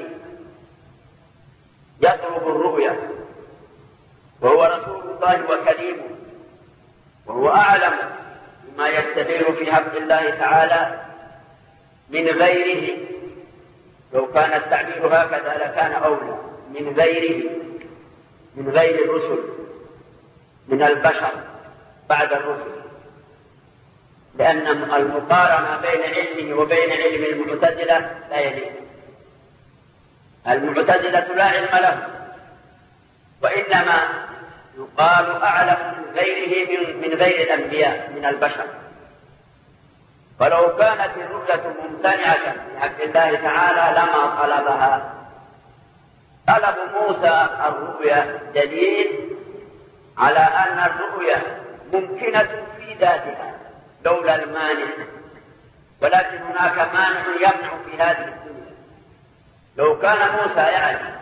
يطلب الرؤيا، وهو رسول الله وكليمه، وهو أعلم بما يستدير في حق الله تعالى من غيره. لو كان التعبير هكذا لكان أولى، من غيره، من غير الرسل، من البشر بعد الرسل، لأن المقارنة بين علمه وبين علم المعتزلة لا يليق. المعتزلة لا علم له، وإنما يقال أعلم من غيره من غير الأنبياء من البشر. فلو كانت الرؤية ممتنعة في حق الله تعالى لما طلبها. طلب موسى الرؤيا دليل على أن الرؤيا ممكنة في ذاتها لولا المانع، ولكن هناك مانع يمنع في هذه الدنيا. لو كان موسى يعلم